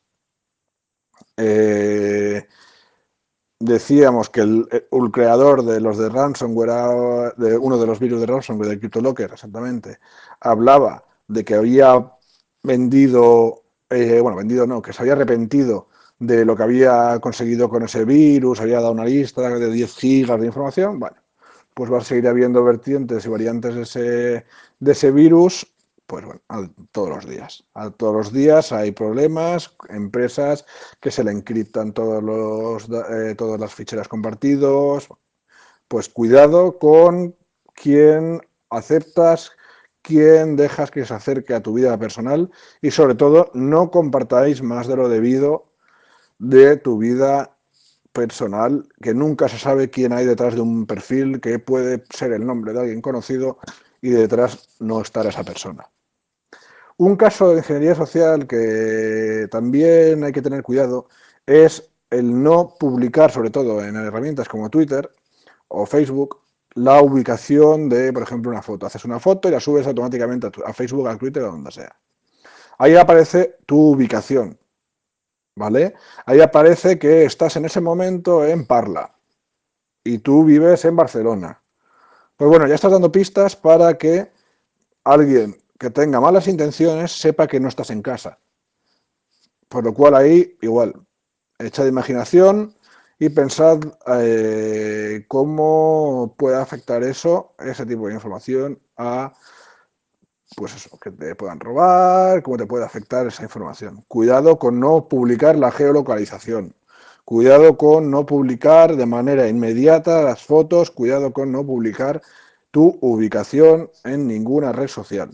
eh, decíamos que el, el creador de los de ransomware, de uno de los virus de ransomware, de CryptoLocker, exactamente, hablaba de que había vendido, eh, bueno, vendido no, que se había arrepentido de lo que había conseguido con ese virus, había dado una lista de diez gigas de información. Bueno, pues va a seguir habiendo vertientes y variantes de ese, de ese virus, pues bueno, a, todos los días. A todos los días hay problemas, empresas que se le encriptan todos los, eh, todas las ficheras compartidos. Pues cuidado con quién aceptas, quién dejas que se acerque a tu vida personal y sobre todo no compartáis más de lo debido de tu vida personal, que nunca se sabe quién hay detrás de un perfil, que puede ser el nombre de alguien conocido y detrás no estar esa persona. Un caso de ingeniería social que también hay que tener cuidado es el no publicar, sobre todo en herramientas como Twitter o Facebook, la ubicación de, por ejemplo, una foto. Haces una foto y la subes automáticamente a, tu, a Facebook, a Twitter, a donde sea. Ahí aparece tu ubicación, ¿vale? Ahí aparece que estás en ese momento en Parla y tú vives en Barcelona. Pues bueno, ya estás dando pistas para que alguien que tenga malas intenciones sepa que no estás en casa. Por lo cual ahí, igual, echad imaginación y pensad eh, cómo puede afectar eso, ese tipo de información, a, pues eso, que te puedan robar, cómo te puede afectar esa información. Cuidado con no publicar la geolocalización. Cuidado con no publicar de manera inmediata las fotos. Cuidado con no publicar tu ubicación en ninguna red social.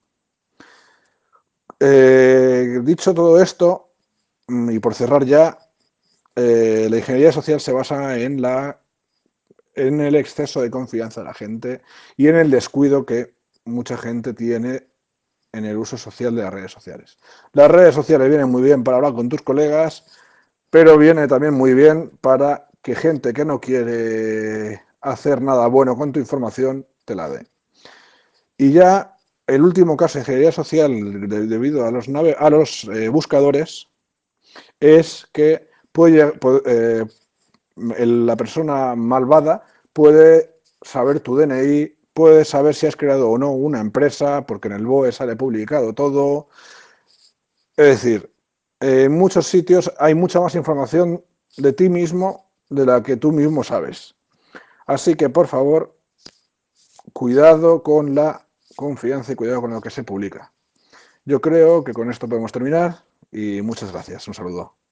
Eh, dicho todo esto, y por cerrar ya, eh, la ingeniería social se basa en, la, en el exceso de confianza de la gente y en el descuido que mucha gente tiene en el uso social de las redes sociales. Las redes sociales vienen muy bien para hablar con tus colegas, pero viene también muy bien para que gente que no quiere hacer nada bueno con tu información te la dé. Y ya el último caso de ingeniería social de, debido a los, nave, a los eh, buscadores es que puede, puede, eh, el, la persona malvada puede saber tu D N I, puede saber si has creado o no una empresa, porque en el B O E sale publicado todo. Es decir, en muchos sitios hay mucha más información de ti mismo de la que tú mismo sabes. Así que, por favor, cuidado con la confianza y cuidado con lo que se publica. Yo creo que con esto podemos terminar y muchas gracias. Un saludo.